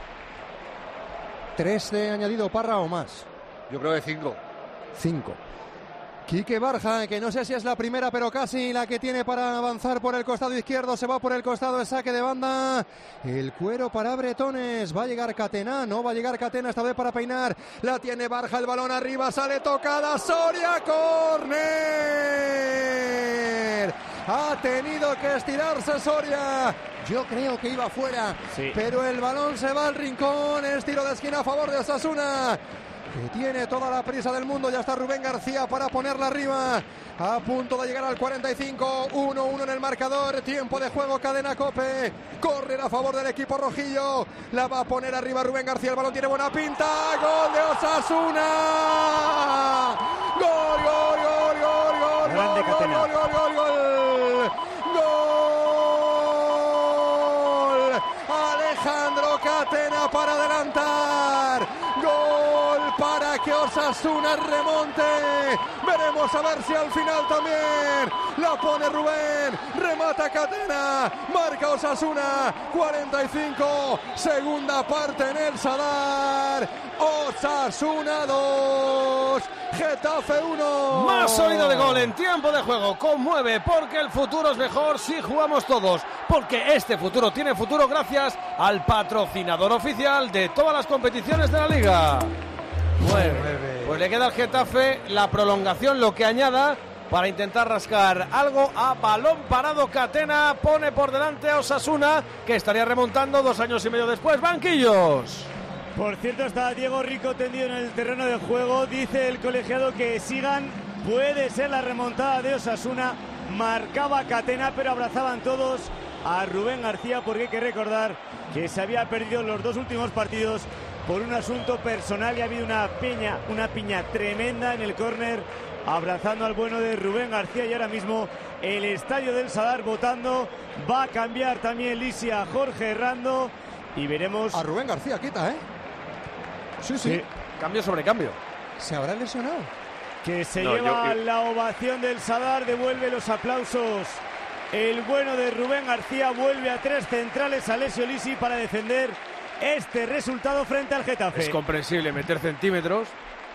¿Tres de añadido, Parra, o más? Yo creo que cinco. Cinco. Quique Barja, que no sé si es la primera, pero casi la que tiene para avanzar por el costado izquierdo. Se va por el costado, el saque de banda. El Cuero para Bretones. Va a llegar Catena, no va a llegar Catena esta vez para peinar. La tiene Barja, el balón arriba, sale tocada. Soria, córner. Ha tenido que estirarse Soria. Yo creo que iba fuera, sí. pero el balón se va al rincón. Es tiro de esquina a favor de Osasuna, que tiene toda la prisa del mundo. Ya está Rubén García para ponerla arriba, a punto de llegar al cuarenta y cinco, uno uno en el marcador, tiempo de juego, Cadena COPE, correr a favor del equipo rojillo, la va a poner arriba Rubén García, el balón tiene buena pinta, gol de Osasuna, gol, gol, gol, gol, gol, Grande gol, Catena. gol, gol, gol, gol, gol, Alejandro Catena para adelantar, gol para que Osasuna remonte. Veremos a ver si al final también la pone Rubén. Remata Catena. Marca Osasuna. cuarenta y cinco. Segunda parte en el Sadar. Osasuna dos. Getafe uno. Más sonido de gol en tiempo de juego. Conmueve porque el futuro es mejor si jugamos todos. Porque este futuro tiene futuro gracias al patrocinador oficial de todas las competiciones de la Liga. Nueve. Pues le queda al Getafe la prolongación, lo que añada para intentar rascar algo. A balón parado Catena pone por delante a Osasuna, que estaría remontando dos años y medio después. Banquillos. Por cierto, está Diego Rico tendido en el terreno de juego. Dice el colegiado que sigan. Puede ser la remontada de Osasuna. Marcaba Catena, pero abrazaban todos a Rubén García, porque hay que recordar que se había perdido los dos últimos partidos por un asunto personal y ha habido una piña, una piña tremenda en el córner, abrazando al bueno de Rubén García, y ahora mismo el estadio del Sadar votando. Va a cambiar también Lisia a Jorge Herrando y veremos... A Rubén García quita, ¿eh? Sí, sí. sí. Cambio sobre cambio. ¿Se habrá lesionado? Que se no, lleva yo, yo... la ovación del Sadar, devuelve los aplausos. El bueno de Rubén García vuelve a tres centrales, Alessio Lisi, para defender este resultado frente al Getafe. Es comprensible meter centímetros,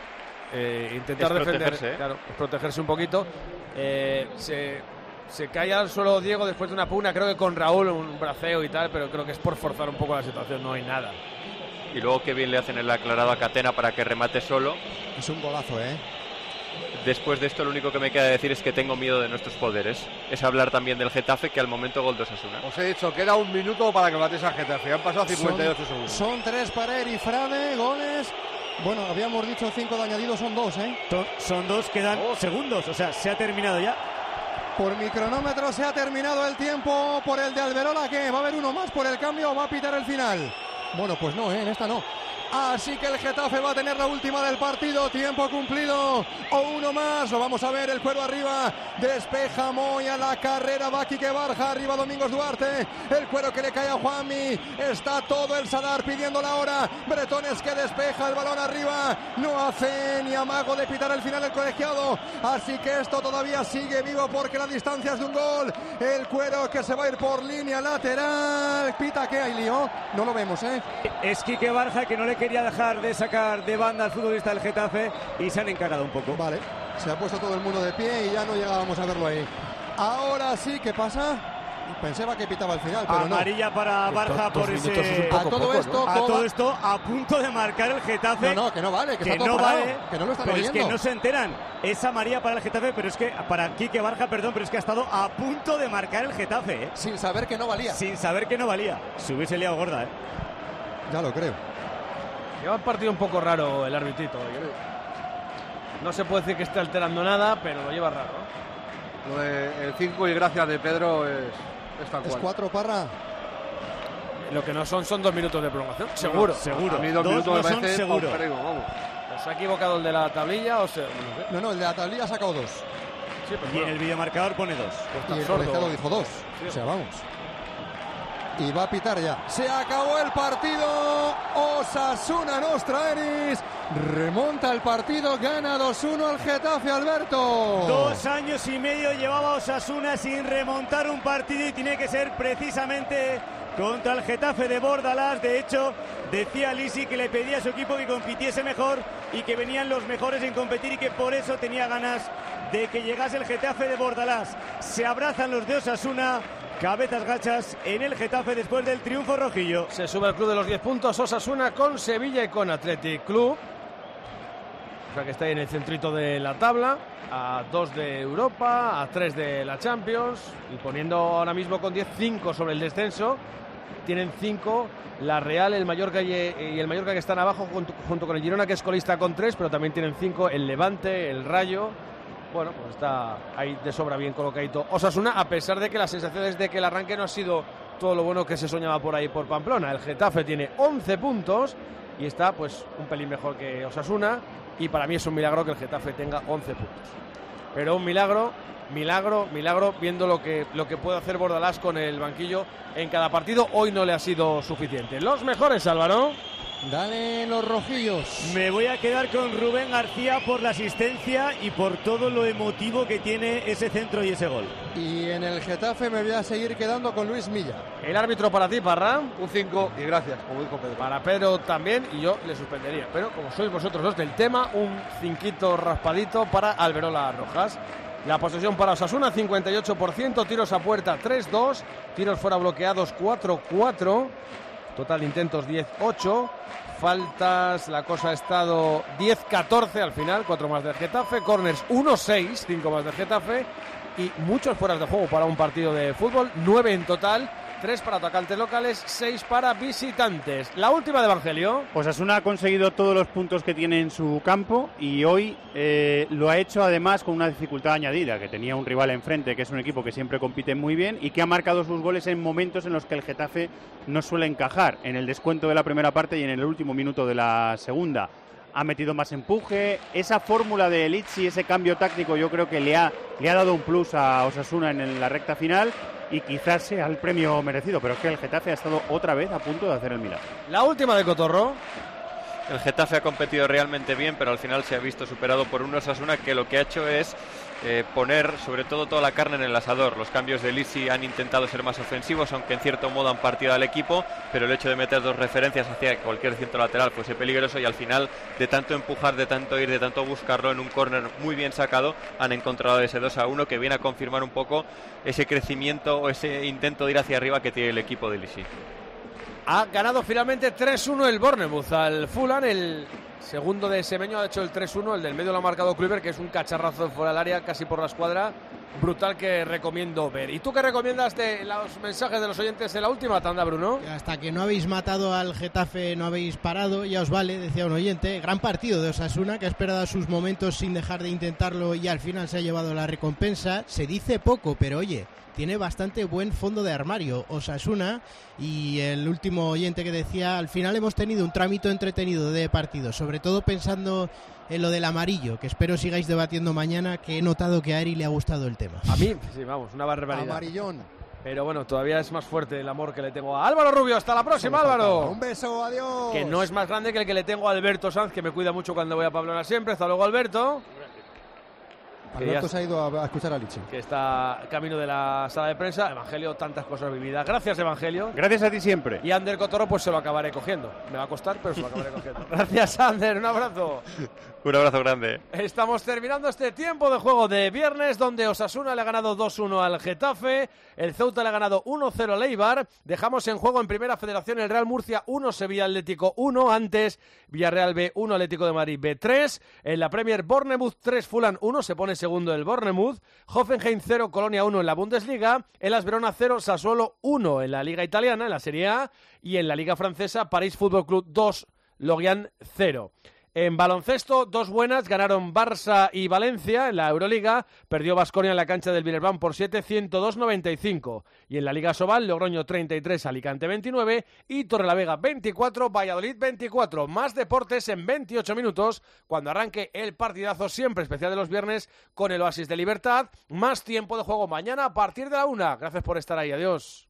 eh, intentar es defender, protegerse, ¿eh? claro, es protegerse un poquito. Eh, se, se cae al suelo Diego después de una pugna, creo que con Raúl, un braceo y tal, pero creo que es por forzar un poco la situación, no hay nada. Y luego qué bien le hacen el aclarado a Catena para que remate solo. Es un golazo, ¿eh? Después de esto lo único que me queda decir es que tengo miedo de nuestros poderes. Es hablar también del Getafe, que al momento gol de Osasuna. Os he dicho, queda un minuto para que bates al Getafe. Han pasado cincuenta y ocho son, segundos. Son tres para Eri Frade, goles. Bueno, habíamos dicho cinco de añadido, son dos, ¿eh? Son, son dos, quedan oh. segundos, o sea, se ha terminado ya. Por mi cronómetro se ha terminado el tiempo. Por el de Alberola, ¿qué? ¿Va a haber uno más por el cambio o va a pitar el final? Bueno, pues no, ¿eh? En esta no. Así que el Getafe va a tener la última del partido. Tiempo cumplido o uno más. Lo vamos a ver. El cuero arriba. Despeja Moya. La carrera va Quique Barja. Arriba Domingos Duarte. El cuero que le cae a Juanmi. Está todo el Sadar pidiendo la hora. Bretones que despeja el balón arriba. No hace ni amago de pitar el final el colegiado. Así que esto todavía sigue vivo porque la distancia es de un gol. El cuero que se va a ir por línea lateral. Pita que hay lío. No lo vemos, ¿eh? Es Quique Barja que no le quería dejar de sacar de banda al futbolista del Getafe y se han encarado un poco. Vale, se ha puesto todo el mundo de pie y ya no llegábamos a verlo ahí. Ahora sí, ¿qué pasa? Pensaba que pitaba al final, pero amarilla no. para Barja por ese... A todo poco, esto, ¿no? A todo esto a punto de marcar el Getafe. No, no, que no vale, que, que está todo no parado, vale, que no lo están pero oyendo. Es que no se enteran. Es amarilla para el Getafe, pero es que para Quique Barja, perdón, pero es que ha estado a punto de marcar el Getafe, ¿eh? Sin saber que no valía. Sin saber que no valía. Se hubiese liado gorda, ¿eh? Ya lo creo. Lleva un partido un poco raro el arbitrito. No se puede decir que esté alterando nada, pero lo lleva raro. Lo de el cinco y gracias de Pedro es, es tal cual. Es cuatro, Parra. Lo que no son son dos minutos de prolongación. Seguro. No, seguro. A mí dos, dos minutos no me parece seguro. Prego, vamos. ¿Se ha equivocado el de la tablilla o se...? No, no, el de la tablilla ha sacado dos. Sí, y en el videomarcador pone dos. Pues y el colegiado dijo dos. Sí. O sea, vamos. Y va a pitar ya. Se acabó el partido. Osasuna Nostra Eris remonta el partido, gana dos uno al Getafe, Alberto. Dos años y medio llevaba Osasuna sin remontar un partido y tiene que ser precisamente contra el Getafe de Bordalás. De hecho, decía Lisi que le pedía a su equipo que compitiese mejor y que venían los mejores en competir y que por eso tenía ganas de que llegase el Getafe de Bordalás. Se abrazan los de Osasuna. Cabezas gachas en el Getafe después del triunfo rojillo. Se sube al club de los diez puntos Osasuna con Sevilla y con Athletic Club. O sea que está ahí en el centrito de la tabla. A dos de Europa, a tres de la Champions. Y poniendo ahora mismo con diez, cinco sobre el descenso. Tienen cinco la Real, el Mallorca y el Mallorca que están abajo junto, junto con el Girona, que es colista con tres. Pero también tienen cinco el Levante, el Rayo. Bueno, pues está ahí de sobra bien colocadito Osasuna, a pesar de que las sensaciones de que el arranque no ha sido todo lo bueno que se soñaba por ahí por Pamplona. El Getafe tiene once puntos y está pues un pelín mejor que Osasuna, y para mí es un milagro que el Getafe tenga once puntos. Pero un milagro, milagro, milagro, viendo lo que, lo que puede hacer Bordalás con el banquillo en cada partido. Hoy no le ha sido suficiente. Los mejores, Álvaro. Dale los rojillos. Me voy a quedar con Rubén García por la asistencia y por todo lo emotivo que tiene ese centro y ese gol. Y en el Getafe me voy a seguir quedando con Luis Milla. El árbitro para ti, Parra. Un cinco y gracias, como dijo Pedro. Para Pedro también, y yo le suspendería. Pero como sois vosotros dos del tema, un cinquito raspadito para Alberola Rojas. La posesión para Osasuna, cincuenta y ocho por ciento. Tiros a puerta, tres dos. Tiros fuera bloqueados, cuatro cuatro. Total de intentos, diez ocho. Faltas, la cosa ha estado diez catorce al final, cuatro más del Getafe. Corners, uno seis, cinco más del Getafe. Y muchos fueras de juego para un partido de fútbol, nueve en total. tres para atacantes locales, seis para visitantes. La última de Evangelio. Osasuna ha conseguido todos los puntos que tiene en su campo y hoy eh, lo ha hecho además con una dificultad añadida, que tenía un rival enfrente, que es un equipo que siempre compite muy bien y que ha marcado sus goles en momentos en los que el Getafe no suele encajar, en el descuento de la primera parte y en el último minuto de la segunda. Ha metido más empuje, esa fórmula de Elitsi, ese cambio táctico, yo creo que le ha, le ha dado un plus a Osasuna en la recta final y quizás sea el premio merecido, pero es que el Getafe ha estado otra vez a punto de hacer el milagro. La última de Cotorro. El Getafe ha competido realmente bien, pero al final se ha visto superado por un Osasuna que lo que ha hecho es eh, poner sobre todo toda la carne en el asador. Los cambios de Lisi han intentado ser más ofensivos, aunque en cierto modo han partido al equipo, pero el hecho de meter dos referencias hacia que cualquier centro lateral fuese peligroso y al final de tanto empujar, de tanto ir, de tanto buscarlo en un córner muy bien sacado, han encontrado ese dos a uno que viene a confirmar un poco ese crecimiento o ese intento de ir hacia arriba que tiene el equipo de Lisi. Ha ganado finalmente tres uno el Bournemouth al Fulham. El segundo de Semeño ha hecho el tres uno. El del medio lo ha marcado Kluivert, que es un cacharrazo de fuera del área, casi por la escuadra. Brutal, que recomiendo ver. ¿Y tú qué recomiendas de los mensajes de los oyentes en la última tanda, Bruno? Hasta que no habéis matado al Getafe, no habéis parado, ya os vale, decía un oyente. Gran partido de Osasuna, que ha esperado sus momentos sin dejar de intentarlo y al final se ha llevado la recompensa. Se dice poco, pero oye, tiene bastante buen fondo de armario Osasuna. Y el último oyente que decía, al final hemos tenido un trámite entretenido de partido, sobre todo pensando en lo del amarillo, que espero sigáis debatiendo mañana, que he notado que a Ari le ha gustado el tema. A mí, sí, vamos, una barbaridad. Amarillón. Pero bueno, todavía es más fuerte el amor que le tengo a Álvaro Rubio. Hasta la próxima, Álvaro. Un beso, adiós. Que no es más grande que el que le tengo a Alberto Sanz, que me cuida mucho cuando voy a Pamplona siempre. Hasta luego, Alberto. Alberto se ha ido a escuchar a Lichi. Que está camino de la sala de prensa. Evangelio, tantas cosas vividas. Gracias, Evangelio. Gracias a ti siempre. Y Ander Cotorro, pues se lo acabaré cogiendo. Me va a costar, pero se lo acabaré cogiendo. Gracias, Ander. Un abrazo. Un abrazo grande. Estamos terminando este tiempo de juego de viernes, donde Osasuna le ha ganado dos uno al Getafe, el Ceuta le ha ganado uno cero al Eibar. Dejamos en juego en Primera Federación el Real Murcia uno, Sevilla Atlético uno, antes Villarreal B uno, Atlético de Madrid B tres. En la Premier, Bournemouth tres, Fulham uno, se pone segundo el Bournemouth. Hoffenheim cero, Colonia uno en la Bundesliga. El Hellas Verona cero, Sassuolo uno en la Liga Italiana, en la Serie A. Y en la Liga Francesa, París Fútbol Club dos, Lorient cero. En baloncesto, dos buenas, ganaron Barça y Valencia. En la Euroliga, perdió Baskonia en la cancha del Villeurbanne por siete, ciento dos noventa y cinco. Y en la Liga Sobal, Logroño treinta y tres, Alicante veintinueve y Torrelavega veinticuatro, Valladolid veinticuatro. Más deportes en veintiocho minutos, cuando arranque el partidazo siempre especial de los viernes con el Oasis de Libertad. Más tiempo de juego mañana a partir de la una. Gracias por estar ahí, adiós.